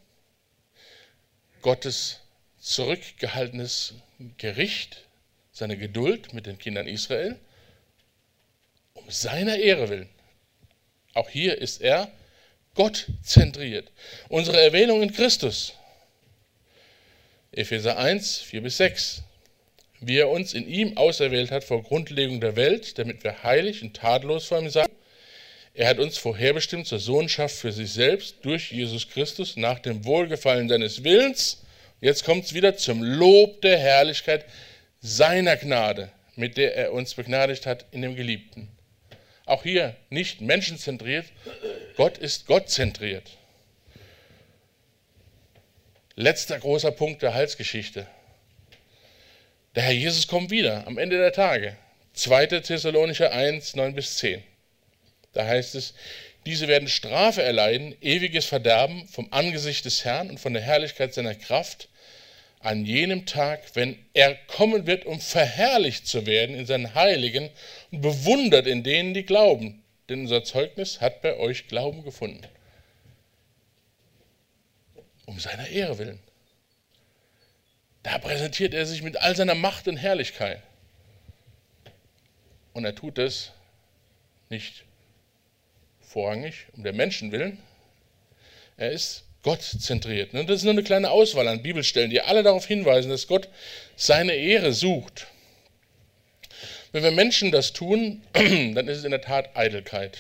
Gottes zurückgehaltenes Gericht, seine Geduld mit den Kindern Israel, um seiner Ehre willen. Auch hier ist er Gott zentriert. Unsere Erwählung in Christus. Epheser 1, 4 bis 6. Wie er uns in ihm auserwählt hat vor Grundlegung der Welt, damit wir heilig und tadellos vor ihm seien. Er hat uns vorherbestimmt zur Sohnschaft für sich selbst durch Jesus Christus nach dem Wohlgefallen seines Willens. Jetzt kommt es wieder zum Lob der Herrlichkeit seiner Gnade, mit der er uns begnadigt hat in dem Geliebten. Auch hier nicht menschenzentriert, Gott ist gottzentriert. Letzter großer Punkt der Heilsgeschichte. Der Herr Jesus kommt wieder am Ende der Tage. 2. Thessalonicher 1, 9 bis 10. Da heißt es, diese werden Strafe erleiden, ewiges Verderben vom Angesicht des Herrn und von der Herrlichkeit seiner Kraft an jenem Tag, wenn er kommen wird, um verherrlicht zu werden in seinen Heiligen und bewundert in denen, die glauben. Denn unser Zeugnis hat bei euch Glauben gefunden. um seiner Ehre willen. Da präsentiert er sich mit all seiner Macht und Herrlichkeit. Und er tut es nicht vorrangig um der Menschen willen. Er ist Gott zentriert. Und das ist nur eine kleine Auswahl an Bibelstellen, die alle darauf hinweisen, dass Gott seine Ehre sucht. Wenn wir Menschen das tun, dann ist es in der Tat Eitelkeit.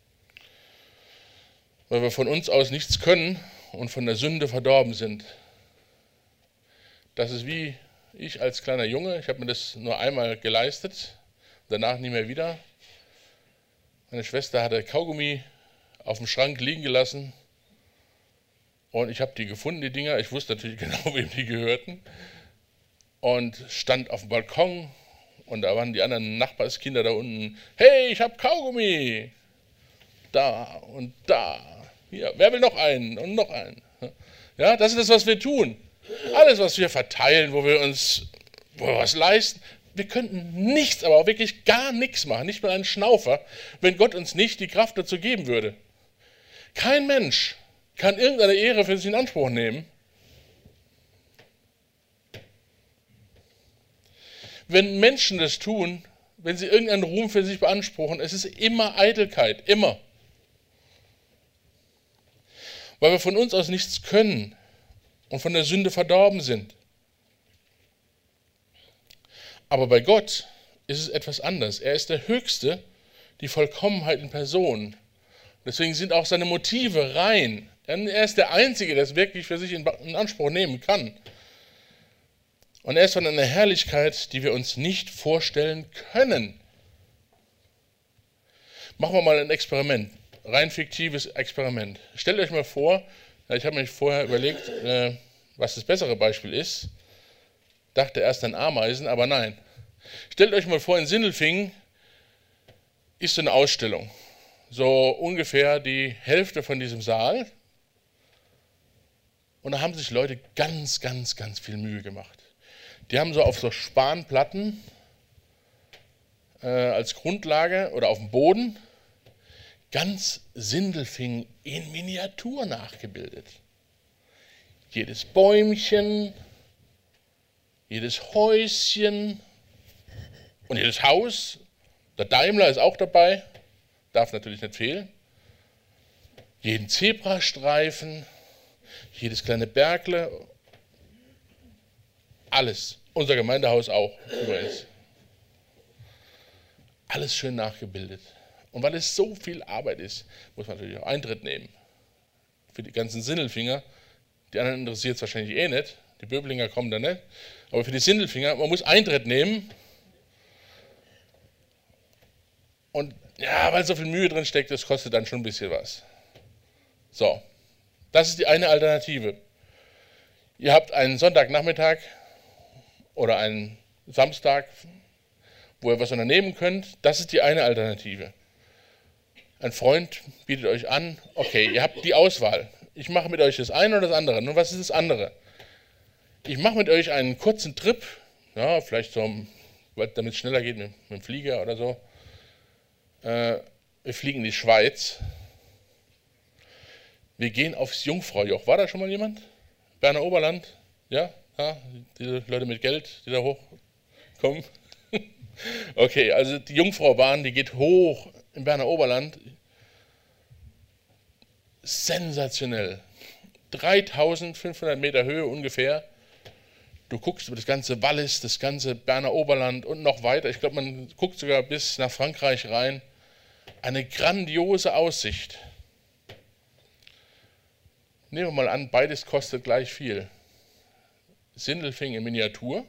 Weil wir von uns aus nichts können und von der Sünde verdorben sind. Das ist wie ich als kleiner Junge, ich habe mir das nur einmal geleistet, danach nie mehr wieder. Meine Schwester hatte Kaugummi auf dem Schrank liegen gelassen und ich habe die gefunden, die Dinger. Ich wusste natürlich genau, wem die gehörten und stand auf dem Balkon und da waren die anderen Nachbarskinder da unten. Hey, ich habe Kaugummi! Da und da. Hier, wer will noch einen und noch einen? Ja, das ist das, was wir tun. Alles, was wir verteilen, wo wir was leisten, wir könnten nichts, aber auch wirklich gar nichts machen, nicht mal einen Schnaufer, wenn Gott uns nicht die Kraft dazu geben würde. Kein Mensch kann irgendeine Ehre für sich in Anspruch nehmen. Wenn Menschen das tun, wenn sie irgendeinen Ruhm für sich beanspruchen, es ist immer Eitelkeit, immer. Weil wir von uns aus nichts können und von der Sünde verdorben sind. Aber bei Gott ist es etwas anders. Er ist der Höchste, die Vollkommenheit in Person. Deswegen sind auch seine Motive rein. Er ist der Einzige, der es wirklich für sich in Anspruch nehmen kann. Und er ist von einer Herrlichkeit, die wir uns nicht vorstellen können. Machen wir mal ein Experiment, rein fiktives Experiment. Stellt euch mal vor, ich habe mir vorher überlegt, was das bessere Beispiel ist. Dachte erst an Ameisen, aber nein. Stellt euch mal vor, in Sindelfingen ist so eine Ausstellung. So ungefähr die Hälfte von diesem Saal. Und da haben sich Leute ganz, ganz, ganz viel Mühe gemacht. Die haben so auf so Spanplatten als Grundlage oder auf dem Boden ganz Sindelfingen in Miniatur nachgebildet. Jedes Bäumchen, jedes Häuschen und jedes Haus. Der Daimler ist auch dabei, darf natürlich nicht fehlen. Jeden Zebrastreifen, jedes kleine Bergle, alles. Unser Gemeindehaus auch übrigens. Alles schön nachgebildet. Und weil es so viel Arbeit ist, muss man natürlich auch Eintritt nehmen. Für die ganzen Sindelfinger, die anderen interessiert es wahrscheinlich eh nicht, die Böblinger kommen da nicht, aber für die Sindelfinger, man muss Eintritt nehmen. Und ja, weil so viel Mühe drin steckt, das kostet dann schon ein bisschen was. So, das ist die eine Alternative. Ihr habt einen Sonntagnachmittag oder einen Samstag, wo ihr was unternehmen könnt, das ist die eine Alternative. Ein Freund bietet euch an, okay, ihr habt die Auswahl. Ich mache mit euch das eine oder das andere. Nun, was ist das andere? Ich mache mit euch einen kurzen Trip, ja, vielleicht so, damit es schneller geht mit dem Flieger oder so. Wir fliegen in die Schweiz. Wir gehen aufs Jungfraujoch. War da schon mal jemand? Berner Oberland? Ja? Diese Leute mit Geld, die da hochkommen? Okay, also die Jungfraubahn, die geht hoch im Berner Oberland. Sensationell. 3500 Meter Höhe ungefähr. Du guckst über das ganze Wallis, das ganze Berner Oberland und noch weiter. Ich glaube, man guckt sogar bis nach Frankreich rein. Eine grandiose Aussicht. Nehmen wir mal an, beides kostet gleich viel. Sindelfingen in Miniatur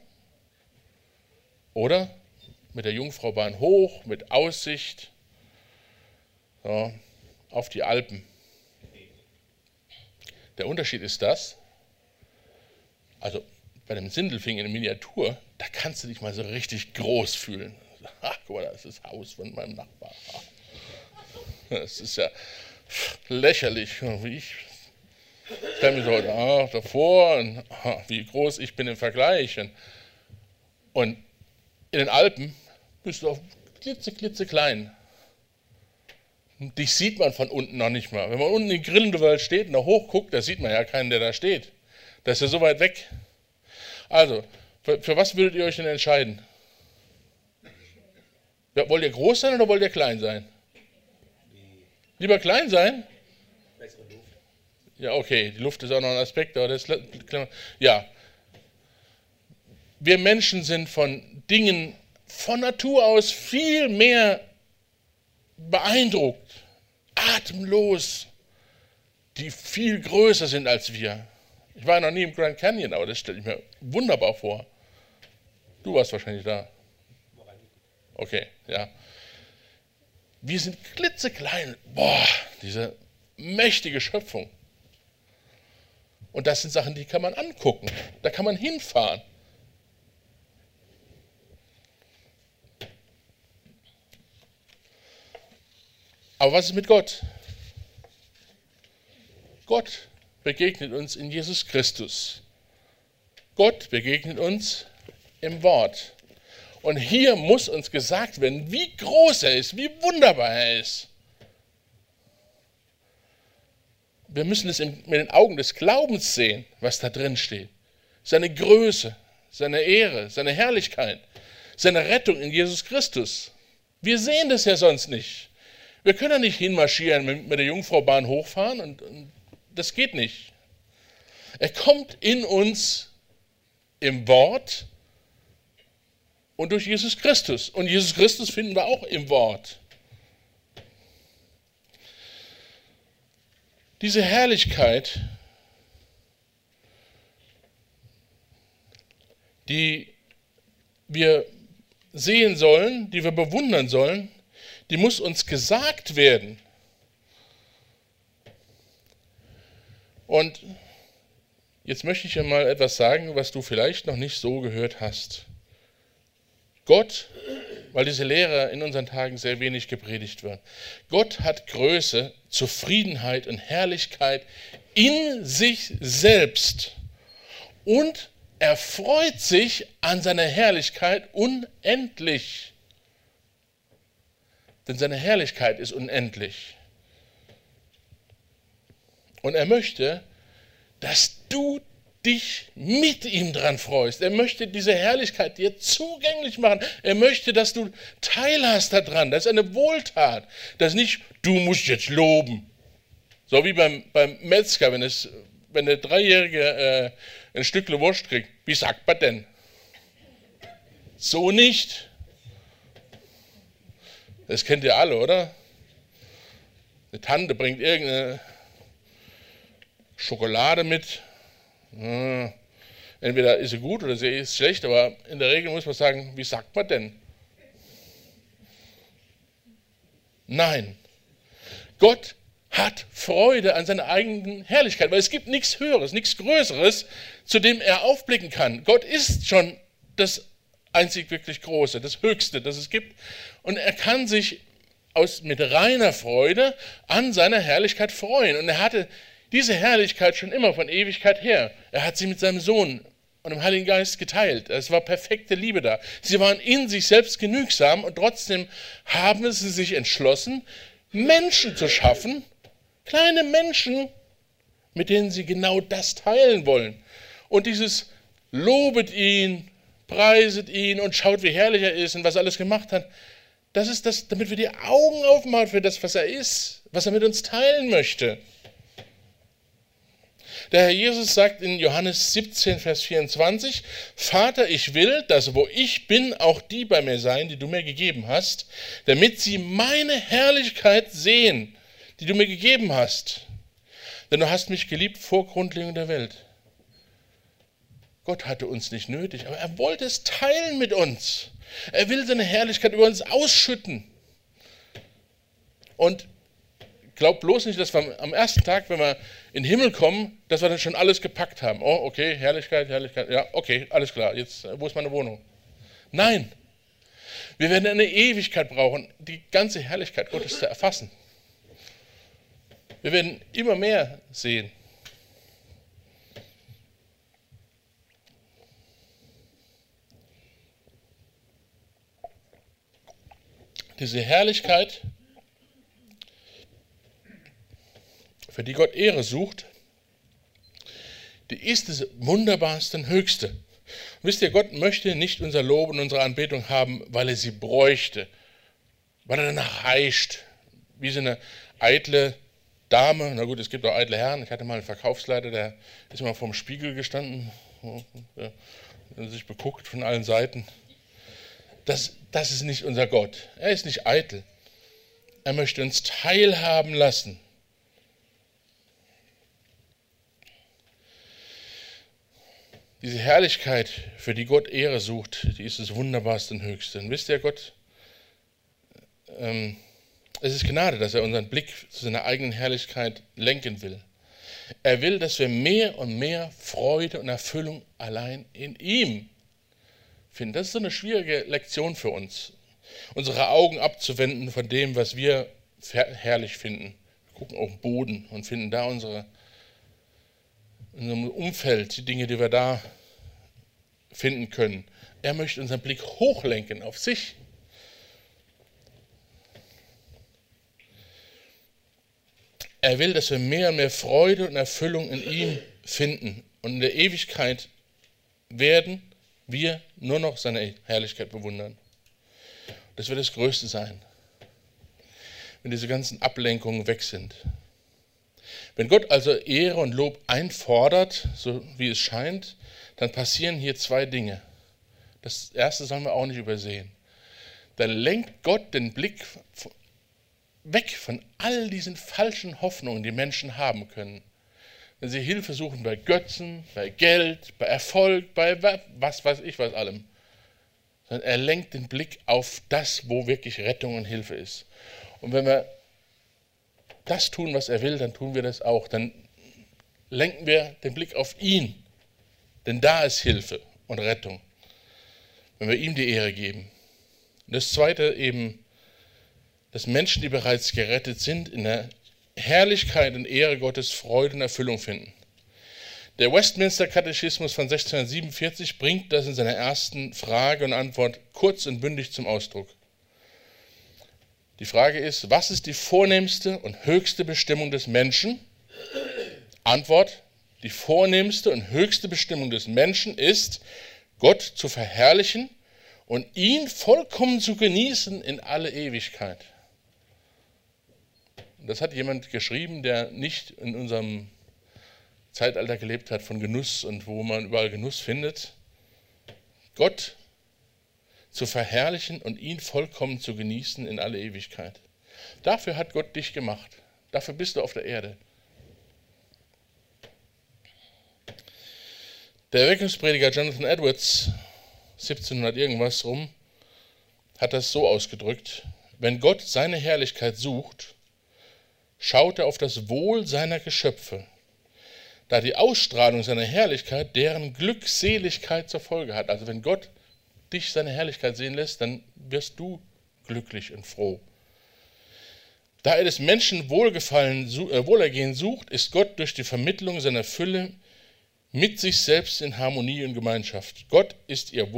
oder mit der Jungfraubahn hoch, mit Aussicht so, auf die Alpen. Der Unterschied ist das, also bei dem Sindelfingen in Miniatur, da kannst du dich mal so richtig groß fühlen. Ach, guck mal, das ist das Haus von meinem Nachbar. Das ist ja lächerlich, wie ich stelle mir so davor, und, wie groß ich bin im Vergleich. Und in den Alpen bist du auch klitzeklein. dich sieht man von unten noch nicht mal. Wenn man unten in Grindelwald steht und da hochguckt, da sieht man ja keinen, der da steht. Da ist ja so weit weg. Also, für was würdet ihr euch denn entscheiden? Ja, wollt ihr groß sein oder wollt ihr klein sein? Lieber klein sein? Bessere Luft. Ja, okay, die Luft ist auch noch ein Aspekt, aber das ist ja. Wir Menschen sind von Dingen von Natur aus viel mehr beeindruckt, atemlos, die viel größer sind als wir. Ich war noch nie im Grand Canyon, aber das stelle ich mir wunderbar vor. Du warst wahrscheinlich da. Okay, ja. Wir sind klitzeklein. Boah, diese mächtige Schöpfung. Und das sind Sachen, die kann man angucken. Da kann man hinfahren. Aber was ist mit Gott? Gott begegnet uns in Jesus Christus. Gott begegnet uns im Wort. Und hier muss uns gesagt werden, wie groß er ist, wie wunderbar er ist. Wir müssen es mit den Augen des Glaubens sehen, was da drin steht. Seine Größe, seine Ehre, seine Herrlichkeit, seine Rettung in Jesus Christus. Wir sehen das ja sonst nicht. Wir können ja nicht hinmarschieren, mit der Jungfraubahn hochfahren und das geht nicht. Er kommt in uns im Wort und durch Jesus Christus. Und Jesus Christus finden wir auch im Wort. Diese Herrlichkeit, die wir sehen sollen, die wir bewundern sollen, die muss uns gesagt werden. Und jetzt möchte ich dir mal etwas sagen, was du vielleicht noch nicht so gehört hast. Gott, weil diese Lehre in unseren Tagen sehr wenig gepredigt wird, Gott hat Größe, Zufriedenheit und Herrlichkeit in sich selbst und er freut sich an seiner Herrlichkeit unendlich. Denn seine Herrlichkeit ist unendlich. Und er möchte, dass du dich mit ihm dran freust. Er möchte diese Herrlichkeit dir zugänglich machen. Er möchte, dass du teilhast daran. Das ist eine Wohltat. Das ist nicht, du musst jetzt loben. So wie beim Metzger, wenn der Dreijährige ein Stückle Wurst kriegt. Wie sagt man denn? So nicht. Das kennt ihr alle, oder? Eine Tante bringt irgendeine Schokolade mit. Entweder ist sie gut oder sie ist schlecht, aber in der Regel muss man sagen, wie sagt man denn? Nein. Gott hat Freude an seiner eigenen Herrlichkeit, weil es gibt nichts Höheres, nichts Größeres, zu dem er aufblicken kann. Gott ist schon das einzig wirklich Große, das Höchste, das es gibt. Und er kann sich mit reiner Freude an seiner Herrlichkeit freuen. Und er hatte diese Herrlichkeit schon immer von Ewigkeit her. Er hat sie mit seinem Sohn und dem Heiligen Geist geteilt. Es war perfekte Liebe da. Sie waren in sich selbst genügsam und trotzdem haben sie sich entschlossen, Menschen zu schaffen, kleine Menschen, mit denen sie genau das teilen wollen. Und dieses lobet ihn, preiset ihn und schaut, wie herrlich er ist und was er alles gemacht hat, das ist das, damit wir die Augen aufmachen für das, was er ist, was er mit uns teilen möchte. Der Herr Jesus sagt in Johannes 17, Vers 24, Vater, ich will, dass wo ich bin, auch die bei mir sein, die du mir gegeben hast, damit sie meine Herrlichkeit sehen, die du mir gegeben hast. Denn du hast mich geliebt vor Grundlegung der Welt. Gott hatte uns nicht nötig, aber er wollte es teilen mit uns. Er will seine Herrlichkeit über uns ausschütten. Und glaub bloß nicht, dass wir am ersten Tag, wenn wir in den Himmel kommen, dass wir dann schon alles gepackt haben. Oh, okay, Herrlichkeit, Herrlichkeit, ja, okay, alles klar, jetzt, wo ist meine Wohnung? Nein, wir werden eine Ewigkeit brauchen, die ganze Herrlichkeit Gottes zu erfassen. Wir werden immer mehr sehen. Diese Herrlichkeit für die Gott Ehre sucht, die ist das Wunderbarste und Höchste. Und wisst ihr, Gott möchte nicht unser Lob und unsere Anbetung haben, weil er sie bräuchte, weil er danach heischt, wie so eine eitle Dame. Na gut, es gibt auch eitle Herren. Ich hatte mal einen Verkaufsleiter, der ist mal vorm Spiegel gestanden, der sich beguckt von allen Seiten. Das ist nicht unser Gott. Er ist nicht eitel. Er möchte uns teilhaben lassen. Diese Herrlichkeit, für die Gott Ehre sucht, die ist das Wunderbarste und Höchste. Und wisst ihr, Gott, es ist Gnade, dass er unseren Blick zu seiner eigenen Herrlichkeit lenken will. Er will, dass wir mehr und mehr Freude und Erfüllung allein in ihm finden. Das ist so eine schwierige Lektion für uns, unsere Augen abzuwenden von dem, was wir herrlich finden. Wir gucken auf den Boden und finden da in unserem Umfeld die Dinge, die wir da finden können. Er möchte unseren Blick hochlenken auf sich. Er will, dass wir mehr und mehr Freude und Erfüllung in ihm finden. Und in der Ewigkeit werden wir nur noch seine Herrlichkeit bewundern. Das wird das Größte sein, wenn diese ganzen Ablenkungen weg sind. Wenn Gott also Ehre und Lob einfordert, so wie es scheint, dann passieren hier zwei Dinge. Das erste sollen wir auch nicht übersehen. Dann lenkt Gott den Blick weg von all diesen falschen Hoffnungen, die Menschen haben können. Wenn sie Hilfe suchen bei Götzen, bei Geld, bei Erfolg, bei was weiß ich was allem. Sondern er lenkt den Blick auf das, wo wirklich Rettung und Hilfe ist. Und wenn wir das tun, was er will, dann tun wir das auch. Dann lenken wir den Blick auf ihn. Denn da ist Hilfe und Rettung, wenn wir ihm die Ehre geben. Und das Zweite eben, dass Menschen, die bereits gerettet sind, in der Herrlichkeit und Ehre Gottes Freude und Erfüllung finden. Der Westminster-Katechismus von 1647 bringt das in seiner ersten Frage und Antwort kurz und bündig zum Ausdruck. Die Frage ist, was ist die vornehmste und höchste Bestimmung des Menschen? Antwort, die vornehmste und höchste Bestimmung des Menschen ist, Gott zu verherrlichen und ihn vollkommen zu genießen in alle Ewigkeit. Das hat jemand geschrieben, der nicht in unserem Zeitalter gelebt hat von Genuss und wo man überall Genuss findet. Gott zu verherrlichen und ihn vollkommen zu genießen in alle Ewigkeit. Dafür hat Gott dich gemacht. Dafür bist du auf der Erde. Der Erweckungsprediger Jonathan Edwards, 1700 irgendwas rum, hat das so ausgedrückt: Wenn Gott seine Herrlichkeit sucht, schaut er auf das Wohl seiner Geschöpfe, da die Ausstrahlung seiner Herrlichkeit deren Glückseligkeit zur Folge hat. Also wenn Gott dich seine Herrlichkeit sehen lässt, dann wirst du glücklich und froh. Da er des Menschen Wohlergehen sucht, ist Gott durch die Vermittlung seiner Fülle mit sich selbst in Harmonie und Gemeinschaft. Gott ist ihr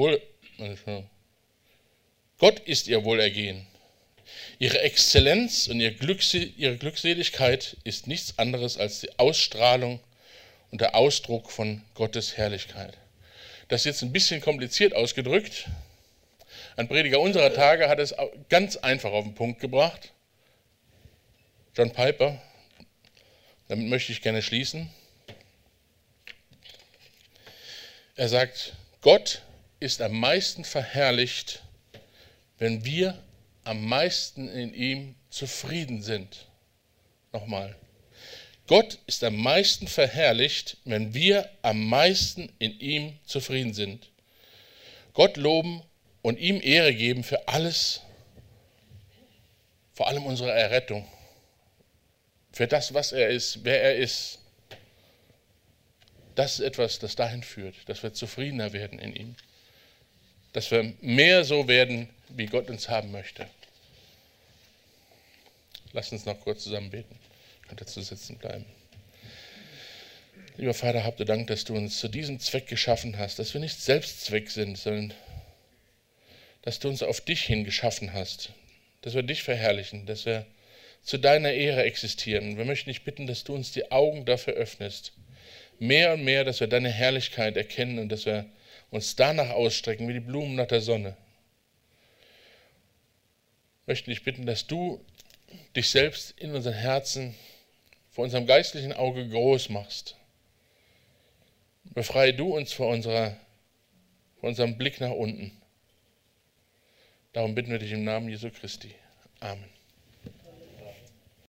Wohlergehen. Ihre Exzellenz und ihre Glückseligkeit ist nichts anderes als die Ausstrahlung und der Ausdruck von Gottes Herrlichkeit. Das ist jetzt ein bisschen kompliziert ausgedrückt. Ein Prediger unserer Tage hat es ganz einfach auf den Punkt gebracht. John Piper, damit möchte ich gerne schließen. Er sagt, Gott ist am meisten verherrlicht, wenn wir am meisten in ihm zufrieden sind. Nochmal. Gott ist am meisten verherrlicht, wenn wir am meisten in ihm zufrieden sind. Gott loben und ihm Ehre geben für alles, vor allem unsere Errettung, für das, was er ist, wer er ist. Das ist etwas, das dahin führt, dass wir zufriedener werden in ihm, dass wir mehr so werden, wie Gott uns haben möchte. Lasst uns noch kurz zusammen beten. Könnt dazu sitzen bleiben. Lieber Vater, habt ihr Dank, dass du uns zu diesem Zweck geschaffen hast, dass wir nicht Selbstzweck sind, sondern dass du uns auf dich hin geschaffen hast, dass wir dich verherrlichen, dass wir zu deiner Ehre existieren. Wir möchten dich bitten, dass du uns die Augen dafür öffnest. Mehr und mehr, dass wir deine Herrlichkeit erkennen und dass wir uns danach ausstrecken, wie die Blumen nach der Sonne. Wir möchten dich bitten, dass du dich selbst in unseren Herzen, vor unserem geistlichen Auge groß machst. Befreie du uns vor unserem Blick nach unten. Darum bitten wir dich im Namen Jesu Christi. Amen.